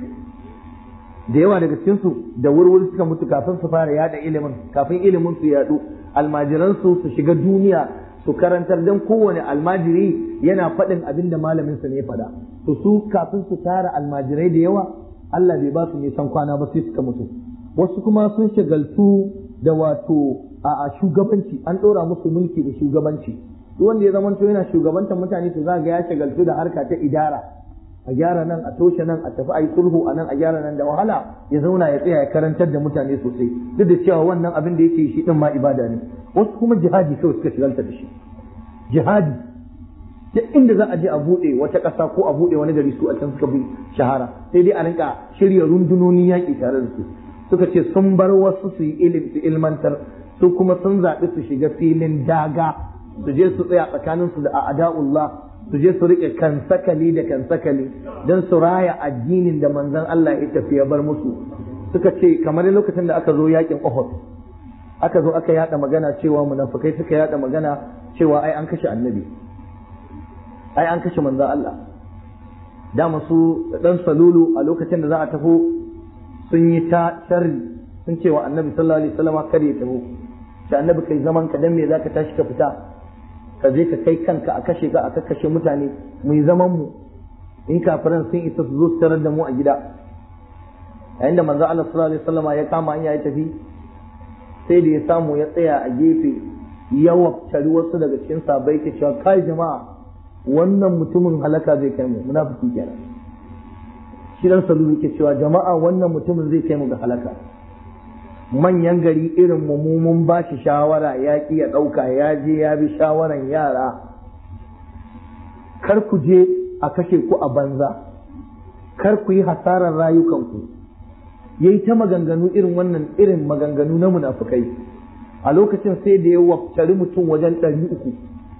da yawa daga cikin su da wurwuri suka mutu kafin su fara yada ilimin kafin ilimin su yadu almajiran su su shiga duniya su karantar dan kowane almajiri yana faɗin abin da malamin sa ne ya faɗa to su kafin su tara almajirai da yawa Allah bai ba su nisan kwana ba sai suka mutu wasu kuma sun shagaltu da wato a shugabanci an ɗora musu mulki da shugabanci duk wanda ya zamanto yana shugabantar mutane to za ga ya shagaltu da harka ta idara a gyara nan a toshe nan a tafi a yi sulhu a nan a gyara nan da wahala ya zauna ya tsaya ya karantar da mutane sosai duk da cewa wannan abin da yake shi din ma ibada ne wasu kuma jihadi kawai suka shigalta da shi jihadi duk inda za a je a buɗe wata ƙasa ko a buɗe wani gari su a can suka bi shahara sai dai a rinka shirya rundunonin yaƙi tare da su suka ce sun bar wasu su yi ilim su ilmantar su kuma sun zaɓi su shiga filin daga su je su tsaya tsakaninsu da a'da'ullah su je su riƙe kansakali da kansakali don su raya addinin da manzon Allah ya tafi ya bar musu suka ce kamar lokacin da aka zo yakin Uhud aka zo aka yada magana cewa munafikai suka yada magana cewa ai an kashe annabi ai an kashe manzon Allah da masu dan salulu a lokacin da za a tafi sun yi ta sharri sun ce wa annabi sallallahu alaihi wasallam kada ya tafi sai annabi kai zaman ka dan me zaka tashi ka fita ka je ka kai kanka a kashe ka a kakkashe mutane mu yi zaman mu in kafiran sun isa su zo su tarar da mu a gida. Yayin da manzo Allah sallallahu alaihi wasallam ya kama hanya ya tafi sai da ya samu ya tsaya a gefe ya wabtari wasu daga cikin sahabbai ke cewa kai jama'a wannan mutumin halaka zai kai mu, munafiki kenan. Shi dan salulu ke cewa jama'a wannan mutumin zai kai mu ga halaka. Manyan gari irin mu mun ba shi shawara ya ki ya dauka ya je ya bi shawaran yara. Kar ku je a kashe ku a banza, kar ku yi hasarar rayukanku. Yayi ta maganganu irin wannan irin maganganu na munafukai. A lokacin sai da ya wabtari mutum wajen ɗari uku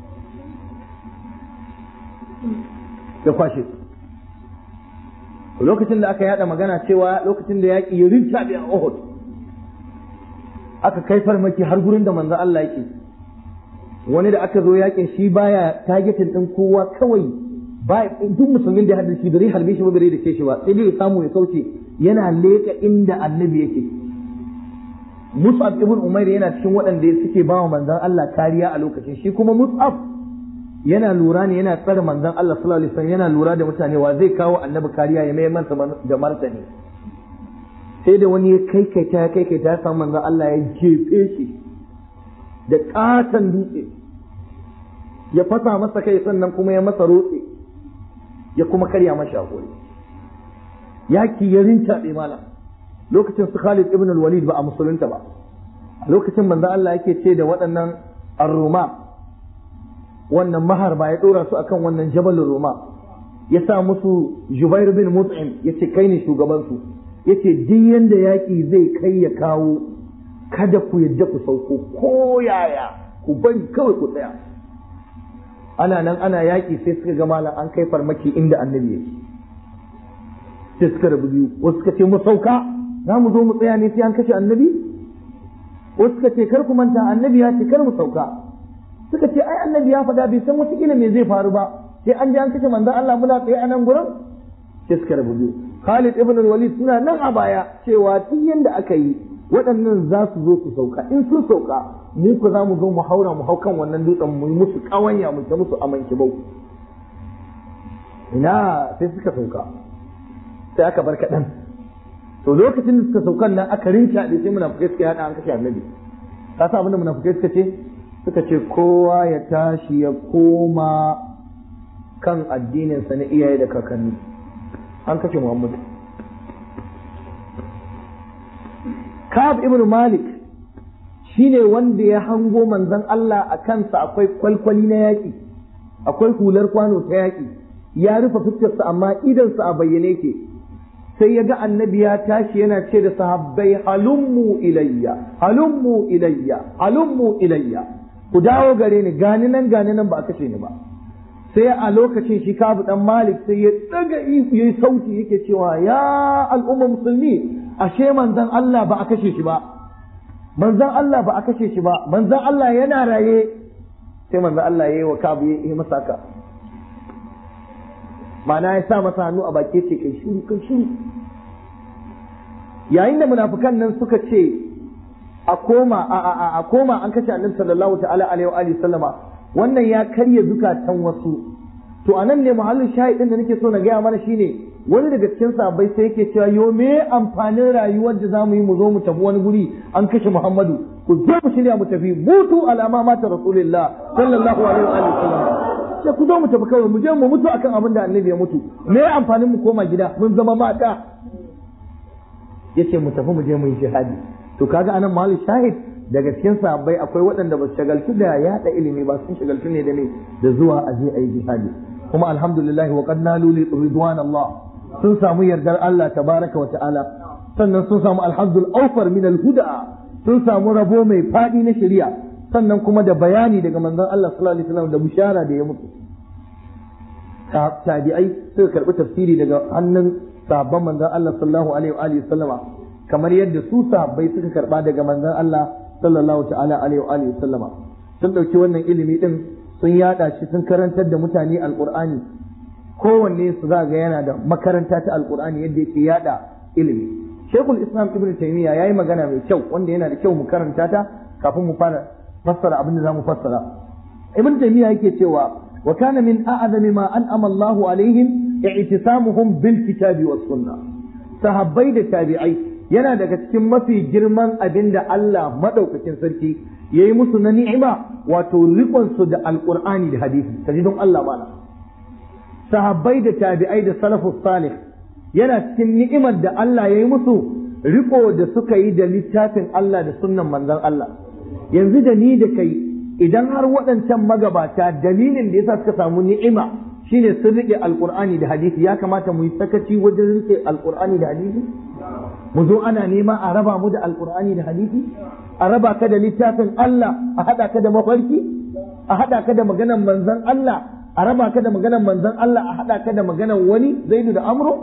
ya kwashe su. Lokacin da aka yada magana cewa lokacin da yaƙi ya rinta da Uhud aka kai farmaki har gurin da manzo Allah yake, wani da aka zo yaƙin shi baya targetin din kowa, kawai ba duk musulmin da ya haddace da rai halbe shi ba bare da ke shi ba, sai dai ya samu ya kauce yana leka inda annabi yake. Mus'ab ibn Umair yana cikin waɗanda suke ba wa manzon Allah kariya a lokacin, shi kuma Mus'ab yana lura ne, yana tsare manzon Allah sallallahu alaihi wasallam, yana lura da mutane wa zai kawo annabi kariya ya mai masa da martani. Sai da wani ya kai kai ta kai kai ta samu manzon Allah ya jefe shi da katon dutse, ya fasa masa kai sannan kuma ya masa rotse, ya kuma karya masa hakuri. Yaki ya rinta bai malam. Lokacin su Khalid ibn al-Walid ba a musulunta ba, a lokacin manzo Allah yake ce da waɗannan ar-Ruma, wannan mahar ba ya dora su akan wannan jabalin Ruma, ya sa musu Jubair bin Mut'im yace kai ne shugaban su, yace duk yanda yaki zai kai ya kawo kada ku yadda ku sauko ko yaya, ku bari kawai ku tsaya. Ana nan ana yaki sai suka ga malam an kai farmaki inda annabi yake, sai suka rabu biyu, wasu suka ce mu sauka za mu zo mu tsaya ne sai an kashe annabi, wasu suka ce kar ku manta annabi ya ce kar mu sauka, suka ce ai annabi ya faɗa bai san wata kila me zai faru ba, sai an je an kashe manzon Allah muna tsaye a nan gurin, sai suka rabu biyu. Khalid ibn al-Walid suna nan a baya cewa duk yanda aka yi waɗannan za su zo su sauka, in sun sauka mu ku za mu zo mu haura mu hau kan wannan dutsen mu yi musu ƙawanya mu ta musu amanki bau. Ina sai suka sauka, sai aka bar kaɗan. To lokacin da suka saukan nan aka rinka da sai munafukai suka yada an kashe annabi. Ka sa abin da munafukai suka ce? Suka ce kowa ya tashi ya koma kan addinin sa na iyaye da kakanni. An kashe Muhammad. Ka'ab ibn Malik shine wanda ya hango manzon Allah a kansa akwai kwalkwali na yaki, akwai hular kwano ta yaki, ya rufe fuskarsa amma idansa a bayyane ke. Sai ya ga annabi ya tashi yana ce da sahabbai halummu ilayya halummu ilayya halummu ilayya, ku dawo gare ni, gani nan gani nan ba a kashe ni ba. Sai a lokacin shi Ka'ab dan Malik sai ya daga ihu yayi sauti yake cewa ya al'umma musulmi, ashe manzon Allah ba a kashe shi ba, manzon Allah ba a kashe shi ba, manzon Allah yana raye. Sai manzon Allah yayi wa Ka'ab yayi masa haka, ma'ana ya sa masa hannu a baki ce kai shiru kai shiru. Yayin da munafikan nan suka ce a koma a a a koma an kashe annabi sallallahu ta'ala alaihi wa alihi sallama, wannan ya karya zukatan wasu. To anan ne muhallin shahidin da nake so na gaya mana shine wani daga cikin sahabbai sai yake cewa yo me amfanin rayuwar da zamu yi mu zo mu tafi wani guri an kashe Muhammadu, ku zo mu shirya mu tafi mutu alama mata rasulullah sallallahu alaihi wa alihi sallam. Sai ku zo mu tafi kawai mu je mu mutu akan abin da annabi ya mutu, me amfanin mu koma gida mun zama mata. Yace mu tafi mu je mu yi jihadi. To kaga anan mahallin shahid daga cikin sahabbai akwai waɗanda ba su shagaltu da yaɗa ilimi ba, sun shagaltu ne da ne da zuwa a je a yi jihadi. Kuma alhamdulillah wa qad nalu li ridwan Allah, sun samu yardar Allah tabaraka wa ta'ala, sannan sun samu alhazzul awfar min al-huda, sun samu rabo mai fadi na shari'a, sannan kuma da bayani daga manzon Allah sallallahu alaihi wasallam da bushara da ya mutu. Tabi'ai suka karbi tafsiri daga hannun sahabban manzon Allah sallallahu alaihi wa alihi sallama, kamar yadda su sahabbai suka karba daga manzon Allah sallallahu ta'ala alaihi wa alihi sallama. Sun dauki wannan ilimi din sun yada shi, sun karantar da mutane alqur'ani, kowanne su za ga yana da makaranta ta alqur'ani yadda yake yada ilimi. Sheikhul Islam Ibn Taymiyyah yayi magana mai kyau wanda yana da kyau mu karanta ta kafin mu fara fassara abin da zamu fassara. ibn taymiya yake cewa wa kana min a'zami ma an'ama Allahu alaihim i'tisamuhum bil kitabi was sunnah. Sahabbai da tabi'ai yana daga cikin mafi girman abin da Allah madaukakin sarki yayi musu na ni'ima, wato rikon su da alqur'ani da hadisi. kaji don Allah bana sahabbai da tabi'ai da salafus salih yana cikin ni'imar da Allah yayi musu riko da suka yi da littafin Allah da sunnan manzon Allah. Yanzu da ni da kai, idan har waɗancan magabata dalilin da yasa suka samu ni'ima shine sun rike alqur'ani da hadisi, ya kamata mu yi sakaci wajen rike alqur'ani da hadisi? Mu zo ana nema a raba mu da alqur'ani da hadisi, a raba ka da littafin Allah, a hada ka da mafarki, a hada ka da maganar manzon Allah, a raba ka da maganar manzon Allah, a hada ka da maganar wani Zaidu da Amru.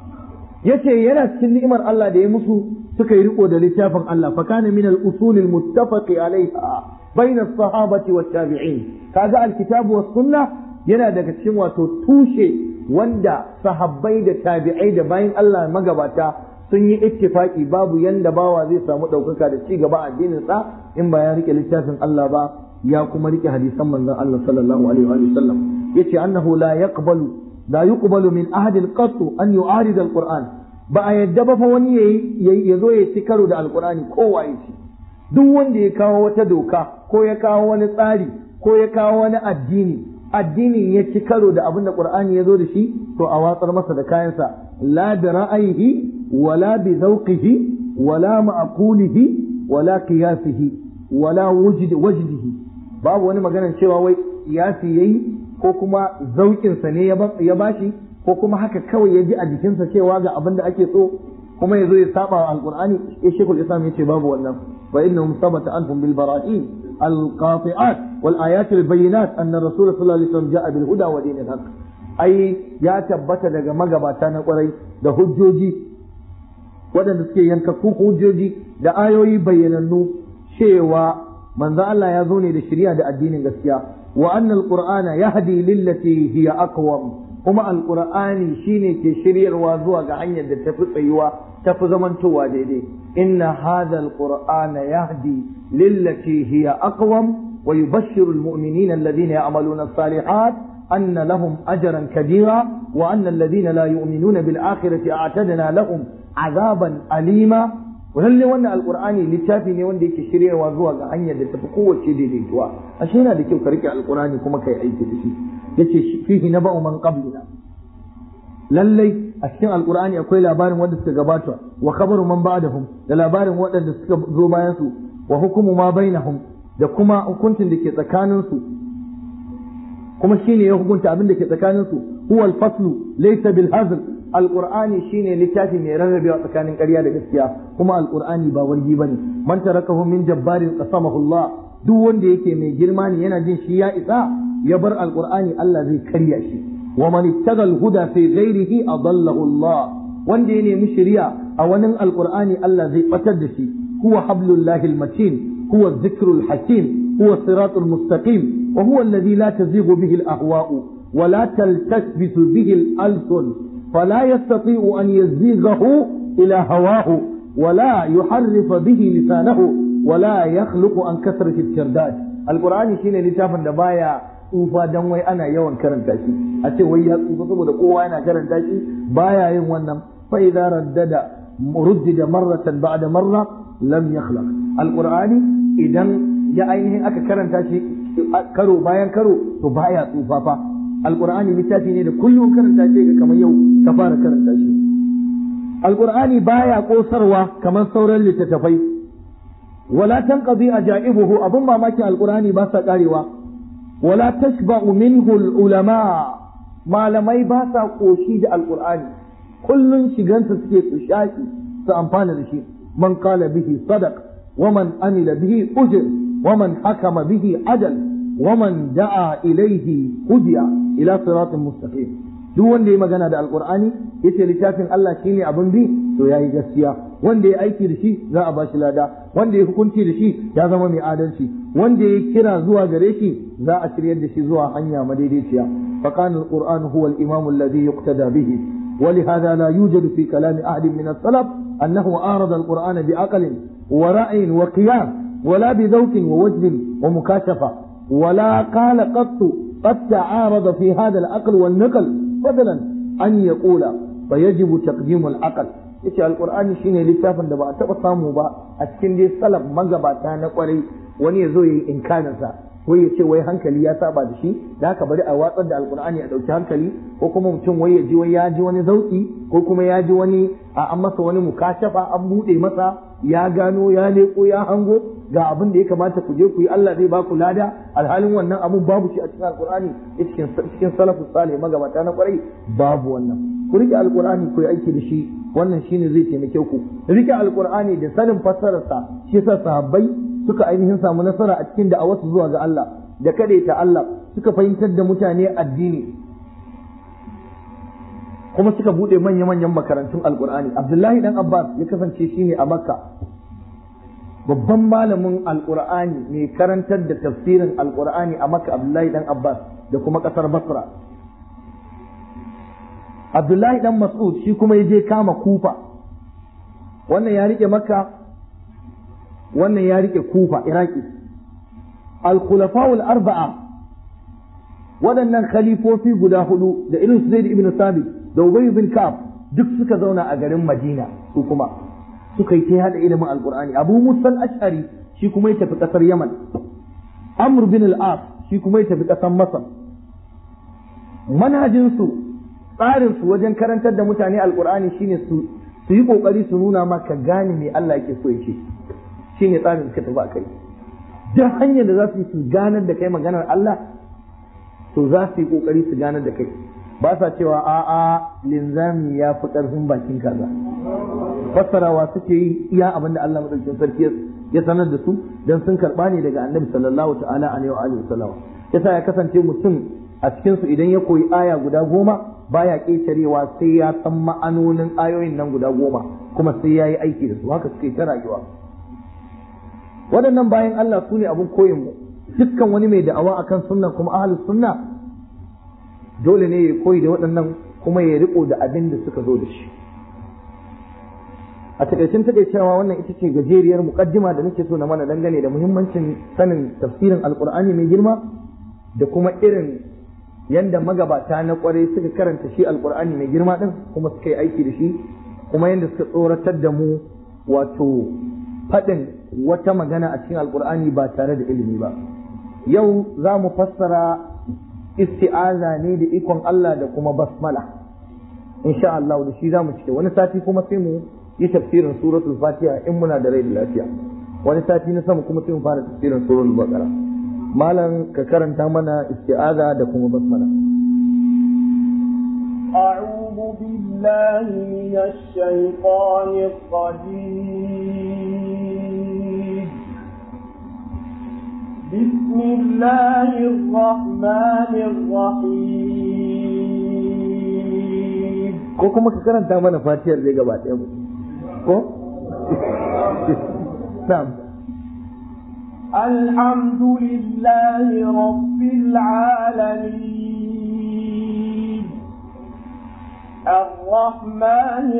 Yace yana cikin ni'imar Allah da ya musu suka yi riko da littafin Allah, fa kana min al-usul al-muttafaqi alaiha bayna as-sahabati wat-tabi'in. Kaga al-kitabu was-sunnah yana daga cikin wato tushe wanda sahabbai da tabi'ai da bayin Allah magabata sun yi ittifaki babu yanda bawa zai samu ɗaukaka da ci gaba a addinin sa in ba ya rike littafin Allah ba, ya kuma rike hadisan manzon Allah sallallahu alaihi wa sallam. Yace annahu la yaqbalu la yuqbalu min ahadin qattu an yu'arida al-Qur'an. Ba a yadda ba fa wani yayi ya zo ya ci karo da alqur'ani ko waye ci. Duk wanda ya kawo wata doka ko ya kawo wani tsari ko ya kawo wani addini, addinin ya ci karo da abin da Qur'ani ya zo da shi, to a watsar masa da kayansa, la bi ra'ayihi wala bi zawqihi wala ma'qulihi wala qiyasihi wala wujdi wajdihi. Babu wani maganar cewa wai qiyasi yayi ko kuma zaukin sa ne ya bashi ko kuma haka kawai ya ji a jikinsa cewa ga abin da ake so kuma ya zo ya saba wa alqur'ani. Ya shekul islam yace babu wannan, fa innahum sabata anhum bil bara'in القاطعات والآيات البينات أن الرسول صلى الله عليه وسلم جاء بالهدى ودين الحق. أي يا تبت daga magabata na kwarai da hujjoji waɗanda suke yankakku hujjoji da ayoyi bayyanannu cewa manzo Allah ya zo ne da shari'a da addinin gaskiya, wa anna alqur'ana yahdi lillati hiya aqwam, kuma alqur'ani shine ke shiryarwa zuwa ga hanyar da tafi tsayuwa tafi zamantowa daidai. inna hadha alqur'ana yahdi lillati hiya aqwam wa yubashshiru almu'minina alladhina ya'maluna as-salihat anna lahum ajran kabira wa anna alladhina la yu'minuna bil akhirati a'tadna lahum 'adaban alima. lalle wannan alqur'ani littafi ne wanda yake shiryarwa zuwa ga hanyar da tafi kowace daidaituwa. ashe yana da kyau ka rike alqur'ani kuma kai aiki da shi. yace fihi naba'u man qablina, lallai a cikin alqur'ani akwai labarin wanda suka gabata, wa khabaru man ba'dahum, da labarin waɗanda suka zo bayan su, wa hukumu ma bainahum, da kuma hukuncin da ke tsakanin su, kuma shine ya hukunta abin da ke tsakanin su. huwa al-faslu laysa bil hazl, alqur'ani shine littafi mai rarrabewa tsakanin ƙarya da gaskiya, kuma alqur'ani ba wargi bane. man tarakahu min jabbarin qasamahu Allah, duk wanda yake mai girma ne yana jin shi ya isa ya bar alqur'ani Allah zai karya shi. wa man ittaga al-huda fi ghairihi adallahu Allah, wanda ya nemi shari'a a wani alqur'ani Allah zai batar da shi. huwa hablullahi al-matin, huwa dhikrul hakim, huwa siratul mustaqim, wa huwa alladhi la tazighu bihi al-ahwa'u wa la taltasbisu bihi al-alsun فلا يستطيع أن يزيغه إلى هواه ولا يحرف به لسانه ولا يخلق عن كثرة الترداد. القرآن شين لتافن دبايا tsufa dan wai ana yawan karanta shi, a ce wai ya tsufa saboda kowa yana karanta shi, baya yin wannan. fa idza raddada ruddida marratan ba'da marra lam yakhlaq. alqur'ani idan ya ainihin aka karanta shi karo bayan karo to baya tsufa fa. alqur'ani littafi ne da kullum karanta shi ga kamar yau ka fara karanta shi. alqur'ani baya kosarwa kamar sauran littattafai. wala tanqadi ajaibuhu, abun mamakin alqur'ani ba sa karewa. wala tashba'u minhu ulama, malamai ba sa koshi da alqur'ani, kullun shigansa suke su shaki su amfana da shi. man qala bihi sadaq wa man amila bihi ujr wa man hakama bihi adal wa man da'a ilayhi hudiya ila siratin mustaqim. duk wanda ya magana da alqur'ani yace littafin Allah shine abin bi, to yayi gaskiya. wanda ya aiki da shi za a bashi lada, wanda ya hukunci da shi ya zama mai adalci, wanda ya kira zuwa gare shi za a shiryar da shi zuwa hanya madaidaiciya. fa kana alqur'an huwa al-imam alladhi yuqtada bihi, wa li hadha la yujadu fi kalam ahad min as-salaf annahu arada al-qur'ana bi aqlin wa ra'yin wa qiyas wala bi zawqin wa wajdin wa mukashafa. ولا قال قط قد تعارض في هذا العقل والنقل فضلا أن يقول فيجب تقديم العقل. yace alqur'ani shine littafin da ba a taba samu ba a cikin dai salaf magabata na kwarai wani yazo yi inkarin sa ko ya ce wai hankali ya saba da shi da haka bari a watsar da alqur'ani a dauki hankali ko kuma mutum wai ya ji wai ya ji wani zauki ko kuma ya ji wani a an masa wani mukashafa an bude masa ya gano ya leko ya hango ga abin da ya kamata ku je ku yi Allah zai ba ku lada alhalin wannan abun babu shi a cikin alqur'ani cikin cikin salafus salih magabata na kwarai babu wannan. Ku rike alqur'ani ku yi aiki da shi wannan shine zai taimake ku. Rike alqur'ani da sanin fassararsa shi yasa sahabbai suka ainihin samu nasara a cikin da'awarsu zuwa ga Allah da kadaita Allah suka fahimtar da mutane addini kuma suka bude manya-manyan makarantun alqur'ani. Abdullahi dan Abbas ya kasance shine a Makka babban malamin alqur'ani mai karantar da tafsirin alqur'ani a Makka. Abdullahi dan Abbas da kuma kasar Basra. Abdullahi dan Mas'ud shi kuma ya je kama Kufa, wannan ya rike Makka wannan ya rike Kufa Iraki. Al-Khulafa'ul Arba'a waɗannan khalifofi guda hudu da irin Zaid ibn Thabit da Ubay bin Ka'ab duk suka zauna a garin Madina su kuma suka yi ta hada ilimin Al-Qur'ani. Abu Musa al-Ash'ari shi kuma ya tafi kasar Yaman. Amr bin al-As shi kuma ya tafi kasar Masar. Manhajin su tsarin su wajen karantar da mutane Al-Qur'ani shine su su yi kokari su nuna maka gane me Allah yake so yake. Shine tsarin suka tafi akai. Duk hanyar da za su yi su ganar da kai maganar Allah to za su yi kokari su ganar da kai. Ba sa cewa a'a linzami ya fi ƙarfin bakin kaza. Fassarawa suke yi iya abin da Allah madaukakin sarki ya sanar da su dan sun karba ne daga Annabi sallallahu ta'ala alaihi wa alihi wasallam. Yasa ya kasance mutum a cikin su idan ya koyi aya guda goma baya ƙetarewa sai ya san ma'anonin ayoyin nan guda goma kuma sai ya yi aiki da su. Haka suke ta rayuwa. Waɗannan bayan Allah su ne abin koyin mu. Dukkan wani mai da'awa akan sunna kuma ahlus sunna dole ne ya koyi da waɗannan kuma ya riko da abin da suka zo da shi. A takaicin takaicewa wannan ita ce gajeriyar muqaddima da nake so na mana dangane da muhimmancin sanin tafsirin alqur'ani mai girma da kuma irin yanda magabata na kwarai suka karanta shi alqur'ani mai girma din kuma suka yi aiki da shi kuma yanda suka tsoratar da mu wato faɗin wata magana a cikin alqur'ani ba tare da ilimi ba. Yau za mu fassara isti'aza ne da ikon Allah da kuma basmala insha Allah da shi za mu cike. Wani sati kuma sai mu yi tafsirin suratul Fatiha in muna da rai da lafiya. Wani sati na sama kuma sai mu fara tafsirin suratul Baqara. Malam ka karanta mana isti'aza da kuma basmala. أعوذ بالله من الشيطان الرجيم بسم الله الرحمن الرحيم. ko kuma ka karanta mana fatiyar zai gaba ɗaya ko? Na'am. الحمد لله رب العالمين الرحمن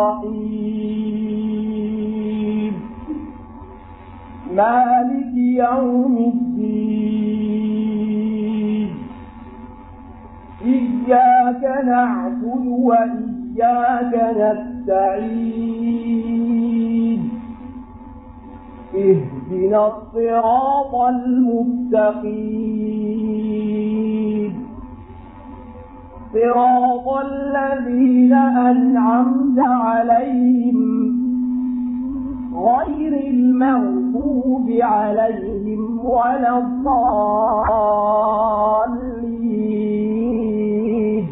الرحيم مالك يوم الدين إياك نعبد وإياك نستعين اهدنا الصراط المستقيم صراط الذين أنعمت عليهم غير المغضوب عليهم ولا الضالين.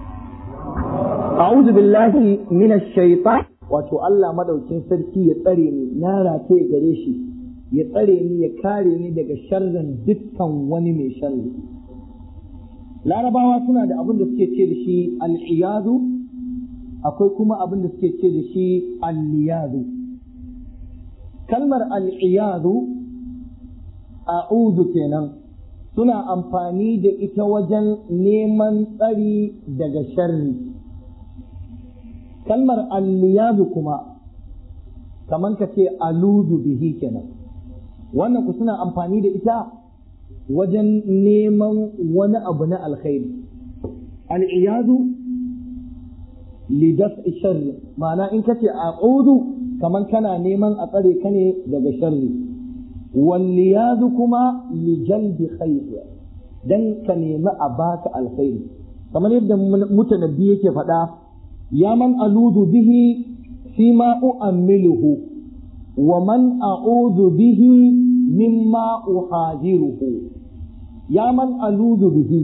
أعوذ بالله من الشيطان. wato Allah madaukin sarki ya tsare ni na rataye gare shi ya tsare ni ya kare ni daga sharrin dukkan wani mai sharri. Larabawa suna da abin da suke ce da shi al-iyadu, akwai kuma abin da suke ce da shi al-liyadu. Kalmar al-iyadu a'udhu kenan suna amfani da ita wajen neman tsari daga sharri. Kalmar al-liyadu kuma kaman ka ce aludu bihi kenan, wannan ku suna amfani da ita wajen neman wani abu na alkhairi. Al'iyadu lidas sharri, ma'ana in kace a'udhu kaman kana neman a tsare ka ne daga sharri. Walliyadu kuma li jalbi khair, dan ka nemi a baka alkhairi. Kamar yadda mutanabbi yake faɗa, ya man aludu bihi fi ma u'ammiluhu wa man a'udhu bihi mimma uhajiruhu. Ya man aludu bihi,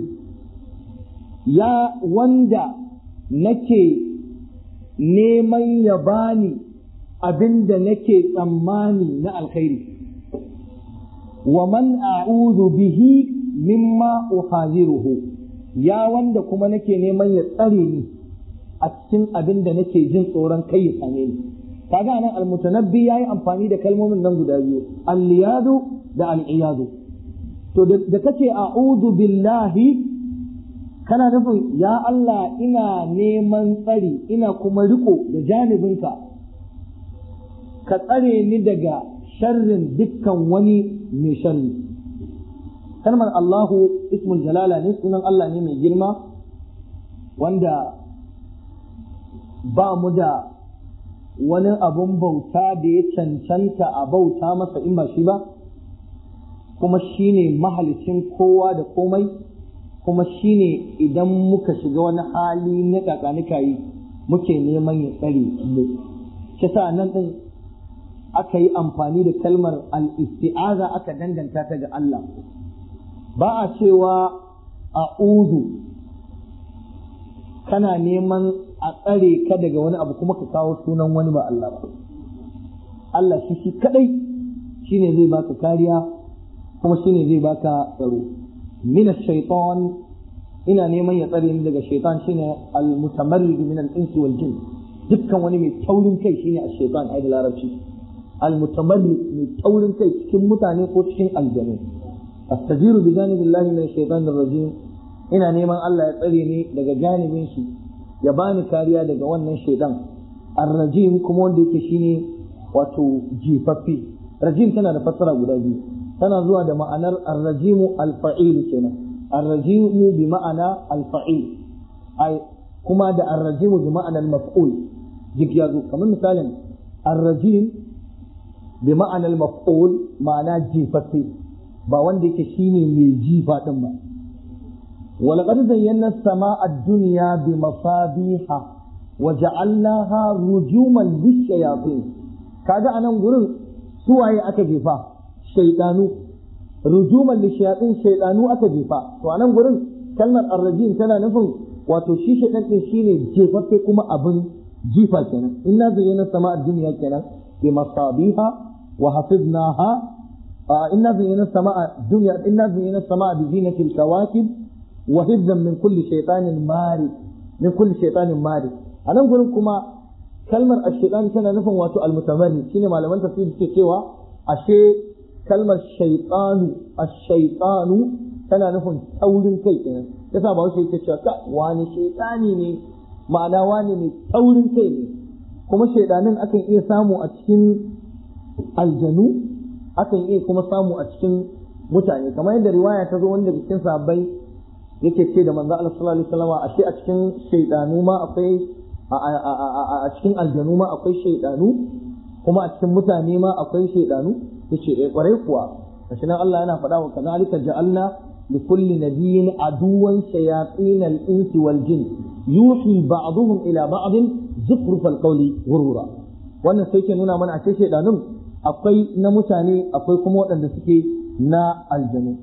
ya wanda nake neman ya bani abinda nake tsammani na alkhairi, wa man a'udhu bihi mimma uhajiruhu, ya wanda kuma nake neman ya tsare ni a cikin abinda nake jin tsoron kai ya same ni. Kaga nan almutanabbi yayi amfani da kalmomin nan guda biyu, al-liyadu da al-iyadu. To da kace a'udhu billahi, kana nufin ya Allah ina neman tsari, ina kuma riko da janibinka, ka tsare ni daga sharrin dukkan wani mai sharri. Kalmar Allahu ismul jalala ne, sunan Allah ne mai girma, wanda ba mu da wani abun bauta da ya cancanta a bauta masa in ba shi ba, kuma shi ne mahalicin kowa da komai, kuma shi ne idan muka shiga wani hali na kakanika yi muke neman ya tsare mu. Shi sa nan ɗin aka yi amfani da kalmar al-isti'aza aka danganta ta ga Allah. Ba a cewa a'udhu kana neman a tsare ka daga wani abu kuma ka kawo sunan wani ba Allah ba. Allah shi shi kadai shine zai baka kariya kuma shine zai baka tsaro. Min ash-shaytan, ina neman ya tsare ni daga shaytan, shine al-mutamarrid min al-insi wal jin. Dukkan wani mai taurin kai shine ash-shaytan ai da larabci. Al-mutamarrid mai taurin kai cikin mutane ko cikin aljanu. Astajiru bi janibillahi min ash-shaytan ar-rajim, ina neman Allah ya tsare ni daga janibin shi, ya bani kariya daga wannan shaytan ar-rajim, kuma wanda yake shine wato jifaffi. Rajim tana da fassara guda biyu, tana zuwa da ma'anar ar-rajimu al-fa'il kenan, ar-rajimu bi ma'ana al-fa'il, ai kuma da ar-rajimu bi ma'ana al-maf'ul, duk ya zo. Kamar misalin ar-rajim bi ma'ana al-maf'ul, ma'ana jifaffi, ba wanda yake shine mai jifa din ba. ولقد زينا السماء الدنيا بمصابيح وجعلناها رجوما للشياطين. kaga anan gurin suwaye aka jefa? Shaydanu. Rujuman lishayatin, shaydanu aka jefa. To anan gurin kalmar ar-rajim tana nufin wato shi shaydan din shine jefaffe kuma abin jifa kenan. Inna zayyana sama'a dunya kenan bi masabiha wa hafidnaha. Inna zayyana sama'a dunya inna zayyana sama'a bi zinatil kawakib wa hifzan min kulli shaytanin mari min kulli shaytanin mari. Anan gurin kuma kalmar ash-shaytan tana nufin wato al-mutamarrid, shine malaman tafsir suke cewa ashe kalmar shaytanu ash-shaytanu tana nufin taurin kai kenan. Yasa ba wasu yake cewa ka wani shaytani ne, ma'ana wani mai taurin kai ne. Kuma shaydanin akan iya samu a cikin aljanu, akan iya kuma samu a cikin mutane, kamar yadda riwaya ta zo wanda cikin sahabbai yake ce da manzo Allah sallallahu alaihi wasallam ashe a cikin shaydanu ma akwai a cikin aljanu ma akwai shaydanu, kuma a cikin mutane ma akwai shaydanu. yace eh kwarai kuwa. Ashe nan Allah yana faɗa wa kadhalika ja'alna li kulli nabiyyin aduwan shayatin al-insi wal jin yuhi ba'dhum ila ba'd zukhruf al-qawli ghurura. Wannan sai ke nuna mana ashe shaydanun akwai na mutane akwai kuma waɗanda suke na aljanu.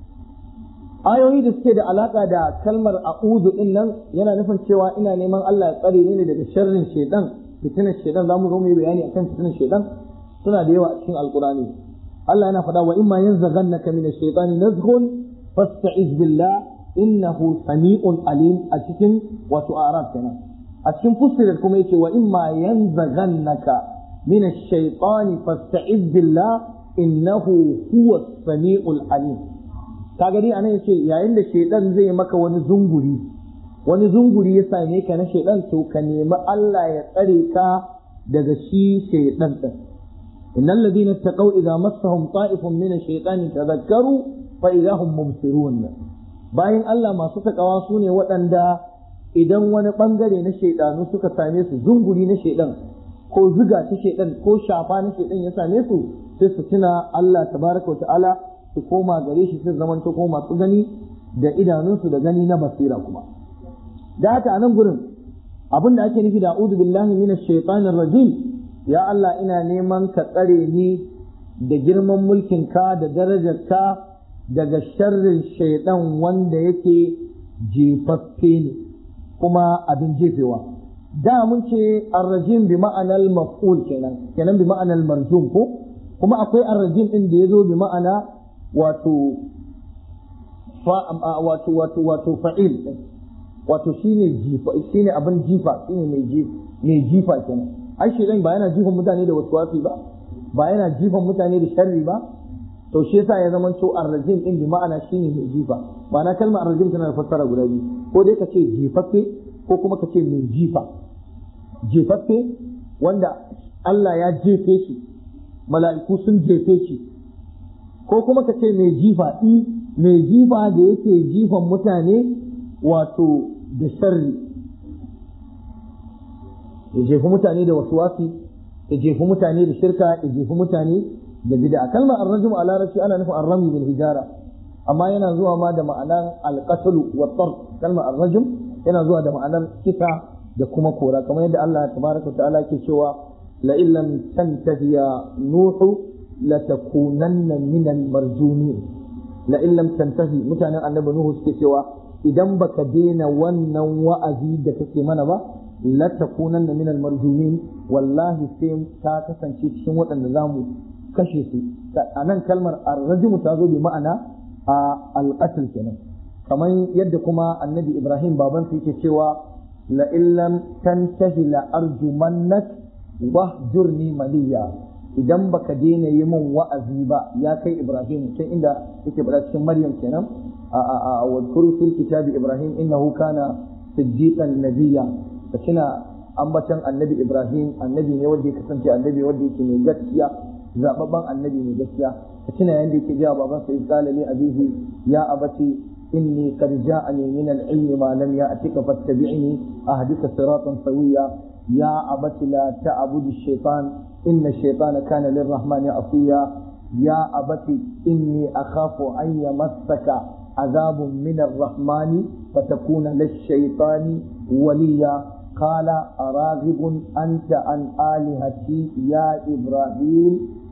Ayoyi da suke da alaka da kalmar a'udhu din nan yana nufin cewa ina neman Allah ya tsare ni daga sharrin shaytan, fitinar shaytan. Zamu zo mu yi bayani akan fitinar shaytan, suna da yawa a cikin alqur'ani. Allah yana faɗa wa imma yanzaghannaka min ash-shaytani nazghun fasta'iz billah innahu sami'un alim, a cikin wato a'raf kenan. A cikin fussilat kuma yace wa imma yanzaghannaka min ash-shaytani fasta'iz billah innahu huwa as-sami'ul alim. kaga dai anan yace yayin da shaydan zai maka wani zunguri wani zunguri ya same ka na shaydan, to ka nemi Allah ya tsare ka daga shi shaydan din. innal ladina taqaw idza massahum ta'ifun min ash-shaytani tadhakkaru fa idahum mubsirun. Bayan Allah masu takawa su ne waɗanda idan wani bangare na shaidanu suka same su, zunguri na shaidan ko zuga ta shaidan ko shafa na shaidan ya same su, sai su tuna Allah tabaraka wa ta'ala, su koma gare shi, sai zaman to koma masu gani da idanunsu da gani na basira kuma. Da haka a nan gurin abin da ake nufi da a'udhu billahi minash shaitanir rajim, ya Allah ina neman ka tsare ni da girman mulkinka da darajarka daga sharrin shaidan wanda yake jefaffe ne kuma abin jefewa. Da mun ce ar-rajim bi ma'anar maf'ul kenan kenan bi ma'anar marjum ko, kuma akwai ar-rajim din da yazo bi ma'ana wato wato wato wato fa'il, wato shine jifa, shine abin jifa, shine mai jifa, mai jifa kenan. Ai shedan ba yana jifan mutane da waswasi ba, ba yana jifan mutane da sharri ba, to shi yasa ya zama to ar-rajim din bi ma'ana shine mai jifa. Ma'ana kalmar ar-rajim tana da fassara guda biyu, ko dai ka ce jifaffe ko kuma ka ce mai jifa. Jefaffe wanda Allah ya jefe shi, mala'iku sun jefe shi, ko kuma ka ce mai jifa, i mai jifa da yake jifan mutane wato da sharri, ya jefi mutane da waswasi, ya jefi mutane da shirka, ya jefi mutane da bid'a. Kalmar ar-rajm a larabci ana nufin ar-rami bil hijara, amma yana zuwa ma da ma'anar al-qatl wa tard. Kalmar ar-rajm yana zuwa da ma'anar kisa da kuma kora, kamar yadda Allah tabaraka wa ta'ala ke cewa la illam tantahi ya nuhu la takunanna min al-marjumin. La illam tantahi, mutanen annabi nuhu suke cewa idan baka daina wannan wa'azi da kake mana ba, la takunanna min al-marjumin, wallahi sai ka kasance cikin waɗanda zamu kashe su. Anan kalmar ar-rajm ta zo bi ma'ana al-qatl kenan, kamar yadda kuma annabi Ibrahim baban sa yake cewa la illam tantahi la arjumannak wahjurni maliya. Idan baka daina yi min wa'azi ba ya kai Ibrahim, can inda yake bada cikin Maryam kenan, a wadhkur fil kitabi Ibrahim innahu kana siddiqan nabiyya. Kina ambatan annabi Ibrahim, annabi ne wanda ya kasance annabi wanda yake mai gaskiya, zababban annabi mai gaskiya. Kina yanda yake ga baban sa qala li abihi ya abati inni qad ja'ani min al-ilmi ma lam ya'tika fattabi'ni ahdika siratan sawiya ya abati la ta'budu ash-shaytan inna ash-shaytana kana lir-rahmani asiya ya abati inni akhafu an yamassaka adhabun min ar-rahmani fatakuna lish-shaytani waliya قال أراغب أنت عن آلهتي يا إبراهيم.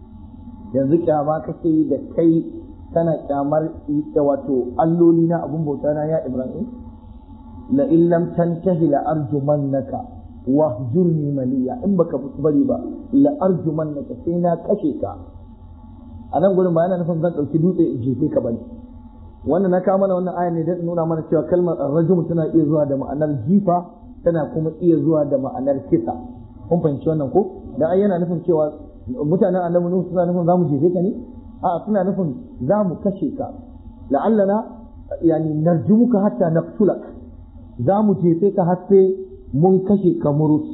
yanzu kyama kake da kai kana kyamar wato alloli na abun bauta na ya Ibrahim. la in lam tantahi la arjumannaka wahjurni maliya, in baka bari ba la arjumannaka sai na kashe ka. a nan gurin ba yana nufin zan dauki dutse in jefe ka bane. wannan na kawo mana wannan aya ne don nuna mana cewa kalmar ar-rajum tana iya zuwa da ma'anar jifa, tana kuma iya zuwa da ma'anar kisa. kun fahimci wannan ko? dan ai yana nufin cewa mutanen annabi Nuhu suna nufin zamu jefe ka ne? a suna nufin zamu kashe ka. la'allana yani narjumuka hatta naqtulak, zamu jefe ka har sai mun kashe ka murus.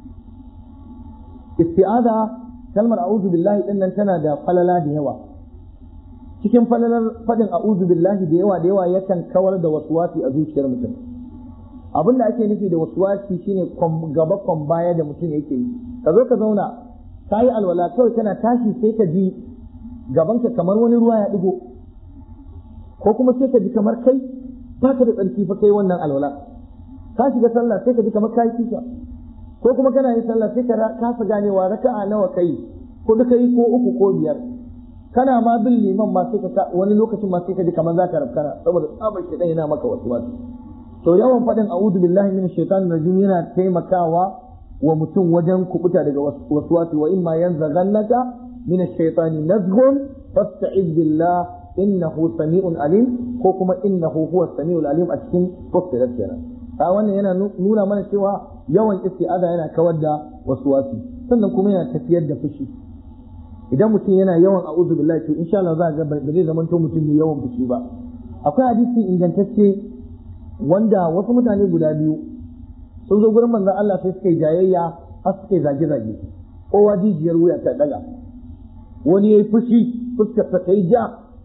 isti'aza kalmar a'udhu billahi din nan tana da falala da yawa. cikin falalar fadin a'udhu billahi da yawa da yawa yakan kawar da waswasi a zuciyar mutum. abin da ake nufi da waswasi shine gaba kwan baya da mutum yake yi. ka zo ka zauna ka yi alwala kawai kana tashi sai ka ji gabanka kamar wani ruwa ya digo, ko kuma sai ka ji kamar kai baka da tsarki fa kai wannan alwala. ka shiga sallah sai ka ji kamar kai kisa, ko kuma kana yin sallah sai ka kasa ganewa raka'a nawa kai, ko duka yi ko uku ko biyar. kana ma bin liman ma sai ka wani lokacin ma sai ka ji kamar zaka rabkana saboda tsabar shedan yana maka waswasi. to yawan faɗin a'udhu billahi minash shaitanir rajim yana taimakawa wa mutum wajen kubuta daga waswasi. wa imma yanzaghannaka minash shaitani nazghun fasta'iz billah innahu sami'un alim, ko kuma innahu huwas sami'ul alim a cikin tafsirin kenan. ta wannan yana nuna mana cewa yawan isti'aza yana kawar da waswasi, sannan kuma yana tafiyar da fushi. idan mutum yana yawan a'udhu billahi to insha Allah za ga ba zai zama to mutum mai yawan fushi ba. akwai hadisi ingantacce wanda wasu mutane guda biyu sun zo gurin manzon Allah sai suka yi jayayya har suka yi zage-zage, kowa jijiyar wuya ta daga. wani yayi fushi fuskar ta kai ja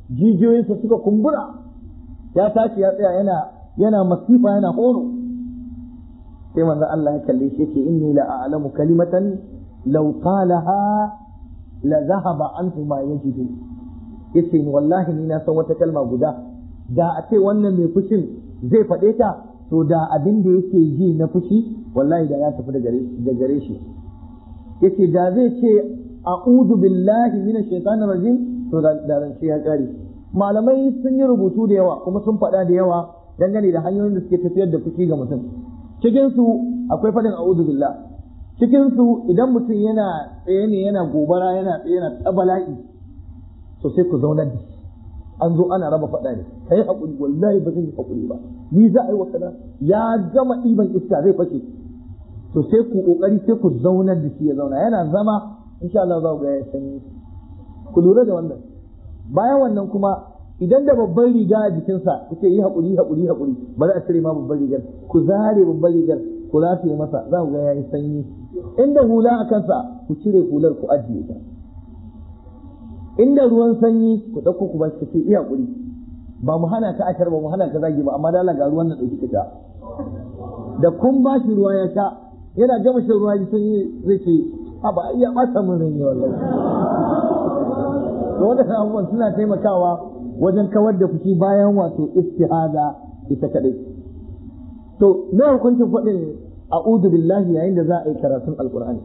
jijiyoyinsa suka kumbura ya tashi ya tsaya yana yana masifa yana horo sai manzo Allah ya kalle shi yake inni la a'lamu kalimatan law qalaha la dhahaba anhu ma yajidu yace ni wallahi ni na san wata kalma guda da a ce wannan mai fushin zai faɗe ta to da abin da yake ji na fushi wallahi da ya tafi da gare shi yace da zai ce a'udhu billahi minash shaitanir rajim to da ran shi ya kare malamai sun yi rubutu da yawa kuma sun faɗa da yawa dangane da hanyoyin da suke tafiyar da fushi ga mutum cikin su akwai faɗin a'udhu billah cikin su idan mutum yana tsaye ne yana gobara yana tsaye yana tabala'i to sai ku zauna da an zo ana raba faɗa ne kai hakuri wallahi ba zan yi hakuri ba ni za a yi wa kaza ya gama ɗiban iska zai fashe to sai ku kokari sai ku zaunar da shi ya zauna yana zama insha Allah za ku ga ya sanyi ku lura da wannan bayan wannan kuma idan da babban riga a jikinsa yake yi hakuri hakuri hakuri ba za a cire ma babban rigar ku zare babban rigar ku lafiye masa za ku ga ya yi sanyi inda hula a kansa ku cire hular ku ajiye ta inda ruwan sanyi ku ɗauko ku ba shi ce iya hakuri ba mu hana ka ashar ba mu hana ka zagi ba amma dala ga ruwan nan ɗauki ka sha da kun ba shi ruwa ya sha yana gama shan ruwa sanyi zai ce a ba iya ɓata mun rai ne wallahi to wadannan abubuwan suna taimakawa wajen kawar da fushi bayan wato istihaza ita kadai to na hukuncin faɗin a'udhu billahi yayin da za a yi karatun alqur'ani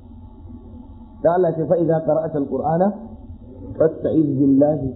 da Allah ce fa idza qara'ata alqur'ana fasta'iz billahi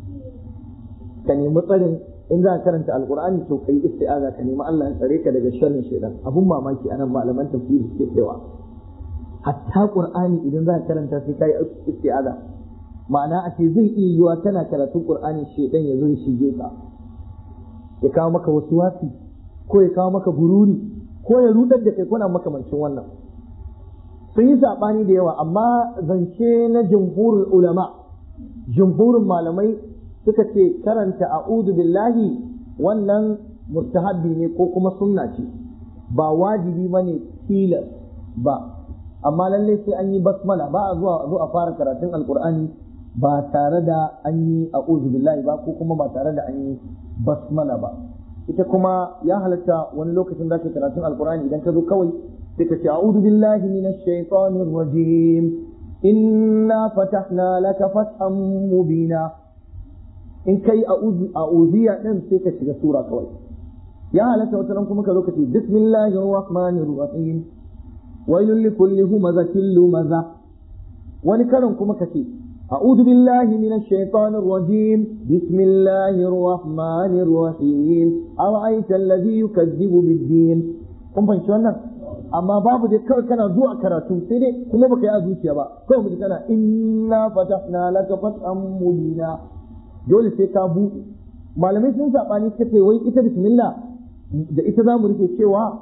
ka nemi tsarin in za ka karanta alqur'ani to kai isti'aza ka nemi Allah ya tsare ka daga sharrin shaytan abun mamaki anan malaman tafsiri suke cewa hatta qur'ani idan za ka karanta sai kai isti'aza ma'ana a ce zai iya yiwa kana karatun qur'ani shaytan ya zo ya shige ka ya kawo maka wasu wasi ko ya kawo maka gururi ko ya rudar da kai kuna makamancin wannan sun yi sabani da yawa amma zance na jumhurul ulama jumhurin malamai suka ce karanta a'udhu billahi wannan mustahabbi ne ko kuma sunna ce ba wajibi bane tilas ba amma lalle sai an yi basmala ba a zuwa zo a fara karatun alqur'ani ba tare da an yi a'udhu billahi ba ko kuma ba tare da an yi basmala ba ita kuma ya halatta wani lokacin da ke karatun alqur'ani idan ka zo kawai sai ka ce a'udhu billahi minash shaitanir rajim inna fatahna laka fathan mubina in kai a'udhiya din sai ka shiga sura kawai ya halatta wata ran kuma ka zo ka ce bismillahir rahmanir rahim wailul likulli humazatin lumaza wani karin kuma ka ce a'udhu billahi minash shaitanir rajim bismillahir rahmanir rahim ara'aita alladhi yukazzibu bid-din kun fahimci wannan amma babu dai kawai kana zuwa karatu sai dai kuma baka yi a zuciya ba kawai mutum kana inna fatahna laka fathan mubina dole sai ka buɗe malamai sun sabani suka ce wai ita bismillah da ita za mu rufe cewa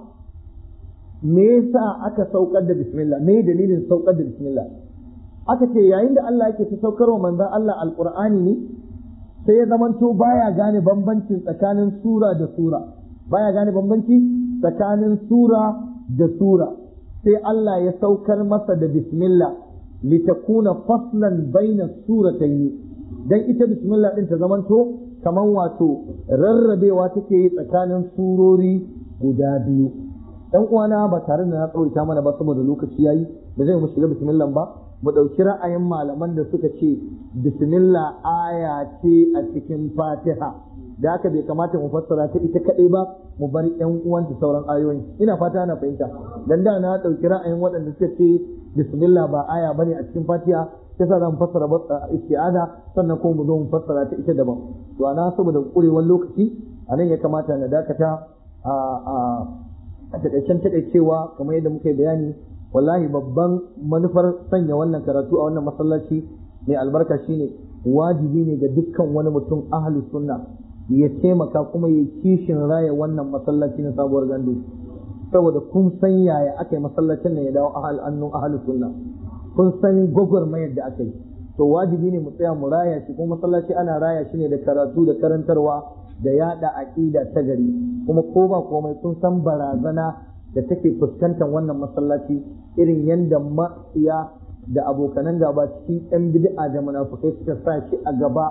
me yasa aka saukar da bismillah me dalilin saukar da bismillah aka ce yayin da Allah yake ta saukar wa manzon Allah alqur'ani ne sai ya zamanto baya gane bambancin tsakanin sura da sura baya gane bambanci tsakanin sura da sura sai Allah ya saukar masa da bismillah litakuna faslan baina suratayn dan ita bismillah din ta zamanto kaman wato rarrabewa take yi tsakanin surori guda biyu dan uwana ba tare da na tsawaita mana ba saboda lokaci yayi da zai mu shiga bismillah ba mu dauki ra'ayin malaman da suka ce bismillah aya ce a cikin Fatiha da haka bai kamata mu fassara ta ita kadai ba mu bar ƴan uwanta sauran ayoyi ina fata na fahimta dan da na dauki ra'ayin waɗanda suka ce bismillah ba aya bane a cikin Fatiha sai sa zan fassara isti'aza sannan ko mu zo mu fassara ta ita daban to ana saboda kurewar lokaci anan ya kamata na dakata a a a takaicen takaicewa kamar yadda muka yi bayani wallahi babban manufar sanya wannan karatu a wannan masallaci mai albarka shine wajibi ne ga dukkan wani mutum ahli sunna ya taimaka kuma ya kishin raya wannan masallaci na sabuwar gandu saboda kun san yaya aka yi masallacin nan ya dawo ahal annun ahli sunna kun san gwagwarmayar da aka yi to wajibi ne mu tsaya mu raya shi kuma masallaci ana raya shi ne da karatu da karantarwa da yada aqida ta gari kuma ko ba komai kun san barazana da take fuskantar wannan masallaci irin yanda matsiya da abokanan gaba cikin yan bid'a da munafikai suka sa shi a gaba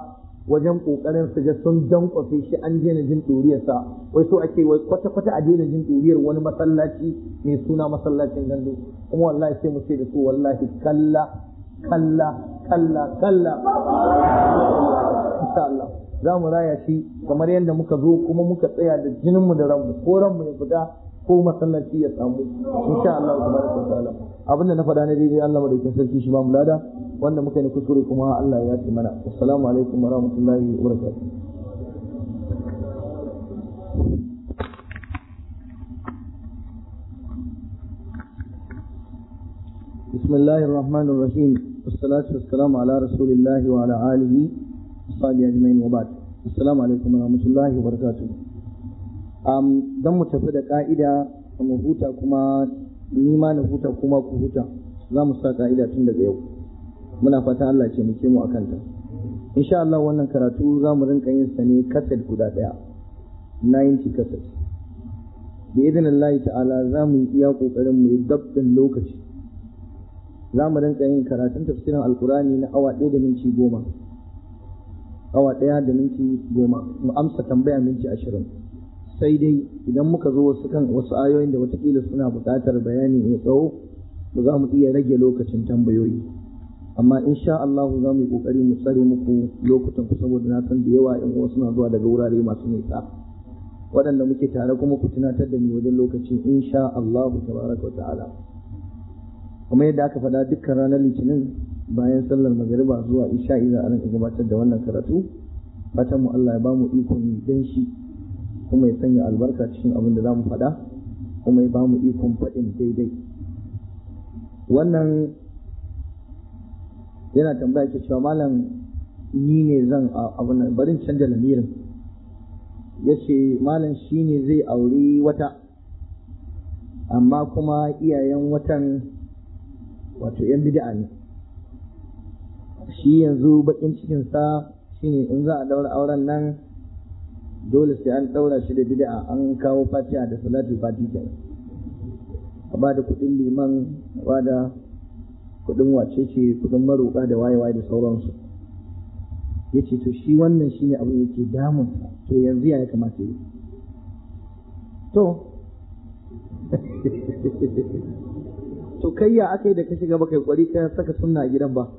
wajen kokarin su ga sun dankwafe shi an daina jin ɗuriyarsa, wai so ake wai kwata-kwata a daina jin ɗuriyar wani masallaci mai suna masallacin gandu. Kuma wallahi sai mu ce da su wallahi kalla kalla kalla kalla insha Allah za mu raya shi kamar yadda muka zo kuma muka tsaya da jininmu da ranmu, ko ranmu ya fita ko masallaci ya samu insha Allah tabaraka wa ta'ala. Abinda na faɗa na daidai Allah madaukakin sarki shi ba mu lada, wanda muka yi kuskure kuma Allah ya yafe mana. Assalamu alaikum wa rahmatullahi wa barakatuh. Bismillahir Rahmanir Rahim. Wassalatu wassalamu ala Rasulillahi wa ala alihi wa sahbihi ajma'in wa ba'd. Assalamu alaikum wa rahmatullahi wa barakatuh. Um, dan mu tafi da ka'ida mu huta kuma ni ma na huta kuma ku huta. Za mu sa ka'ida tun daga yau. Muna fatan Allah ce muke mu akan ta. Insha Allah wannan karatu za mu rinka yin sa ne kaset guda daya. ninety kaset. Bi idinillahi ta'ala za mu yi iya kokarin mu yi dabbin lokaci. Za mu rinka yin karatun tafsirin Alkurani na awa ɗaya da minti goma. Awa ɗaya da minti goma. Mu amsa tambaya minti ashirin. Sai dai idan muka zo wasu kan wasu ayoyin da watakila suna buƙatar bayani mai tsawo, to za mu iya rage lokacin tambayoyi. Amma insha Allah za mu yi kokari mu tsare muku lokutan ku, saboda na san da yawa ƴan uwa suna zuwa daga wurare masu nisa, waɗanda muke tare kuma ku tunatar da mu wajen lokacin insha Allah tabaraka wa ta'ala. Kuma yadda aka faɗa dukkan ranar Litinin bayan sallar magariba zuwa isha'i za a rinka gabatar da wannan karatu. Fatan mu Allah ya ba mu ikon dan shi, kuma ya sanya albarka cikin abin da za mu faɗa, kuma ya ba mu ikon faɗin daidai. Wannan yana tambaya ke cewa malam ni ne zan abin nan, barin canja lamirin. Ya ce malam shi ne zai auri wata, amma kuma iyayen watan wato yan bid'a ne. Shi yanzu bakin cikinsa shine in za a daura auren nan dole sai an daura shi da bid'a, an kawo fatiha da salatul fatiha, a ba da kuɗin liman, a ba da kuɗin wacece, kuɗin maroƙa da waye-waye da sauransu. Ya ce to shi wannan shi ne abin yake damun, to yanzu ya kamata yi. To to kai ya aka yi da ka shiga baka yi kwari ka saka sunna a gidan ba?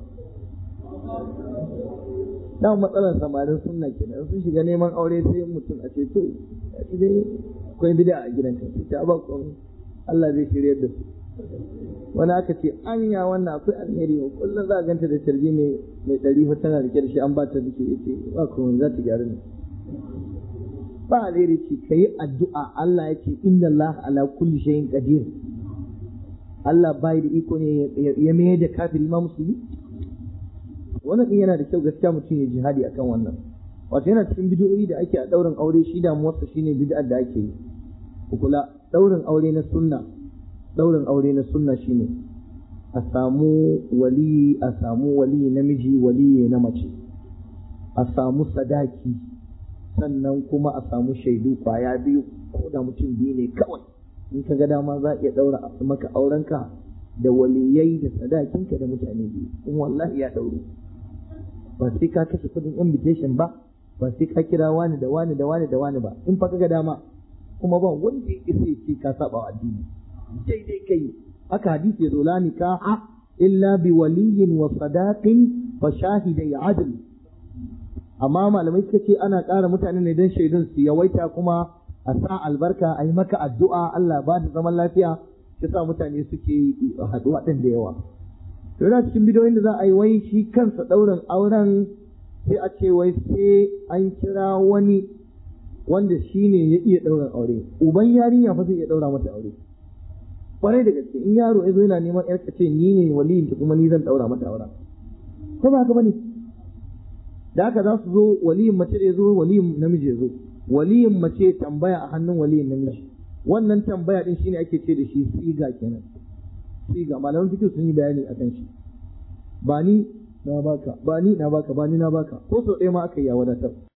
Dan matsalar samarin sunna kenan, sun shiga neman aure sai mutum a ce to dai akwai bid'a a gidan ka, ta ba ku Allah zai shiryar da su. Wani aka ce anya wannan akwai alheri, kullum za a ganta da tarbi mai mai ɗari fa tana rike da shi, an ba ta dake yace ba ku za ta gyaru ne. Ba alheri ce kai addu'a, Allah yake inna Allah ala kulli shay'in qadir. Allah bai da iko ne ya mai da kafiri ma musulmi. Wannan din yana da kyau gaskiya mutum ya jihadi akan wannan. Wato yana cikin bid'o'i da ake a daurin aure, shi damuwarsa shine bid'ar da ake yi. Ku kula, daurin aure na sunna, daurin aure na sunna shine a samu wali, a samu wali namiji, wali na mace, a samu sadaki, sannan kuma a samu shaidu kwaya biyu, ko da mutum biyu ne kawai. In ka ga dama za a iya daura maka aurenka da waliyai da sadakinka da mutane biyu, in wallahi ya dauro. Ba sai ka kashe kudin invitation ba, ba sai ka kira wani da wani da wani da wani ba, in fa ka ga dama. Kuma ba wanda ya isa ya ce ka saba wa addini, daidai kai. Haka hadisi ya zo, la nikaha illa bi waliyin wa sadaqin fa shahidai adl. Amma malamai suka ce ana ƙara mutane ne don shaidun su yawaita, kuma a sa albarka, a yi maka addu'a Allah ba da zaman lafiya, shi sa mutane suke haɗuwa ɗin da yawa. To yana cikin bidiyoyin da za a yi wai shi kansa ɗaurin auren sai a ce wai sai an kira wani wanda shi ne ya iya ɗaurin aure. Uban yarinya fa zai iya ɗaura mata aure. Kwarai da gaske, in yaro ya zo yana neman ƴarka ce ni ne waliyin ta kuma ni zan ɗaura mata aure. Ko ba haka bane? Da haka za su zo, waliyin mace da ya zo, waliyin namiji ya zo. Waliyin mace tambaya a hannun waliyin namiji. Wannan tambaya din shine ake ce da shi siga kenan. Siga, malaman fiqh sun yi bayani akan shi. Ba ni na baka, ba ni na baka, ba ni na baka. Ko sau ɗaya ma aka yi ya wadatar.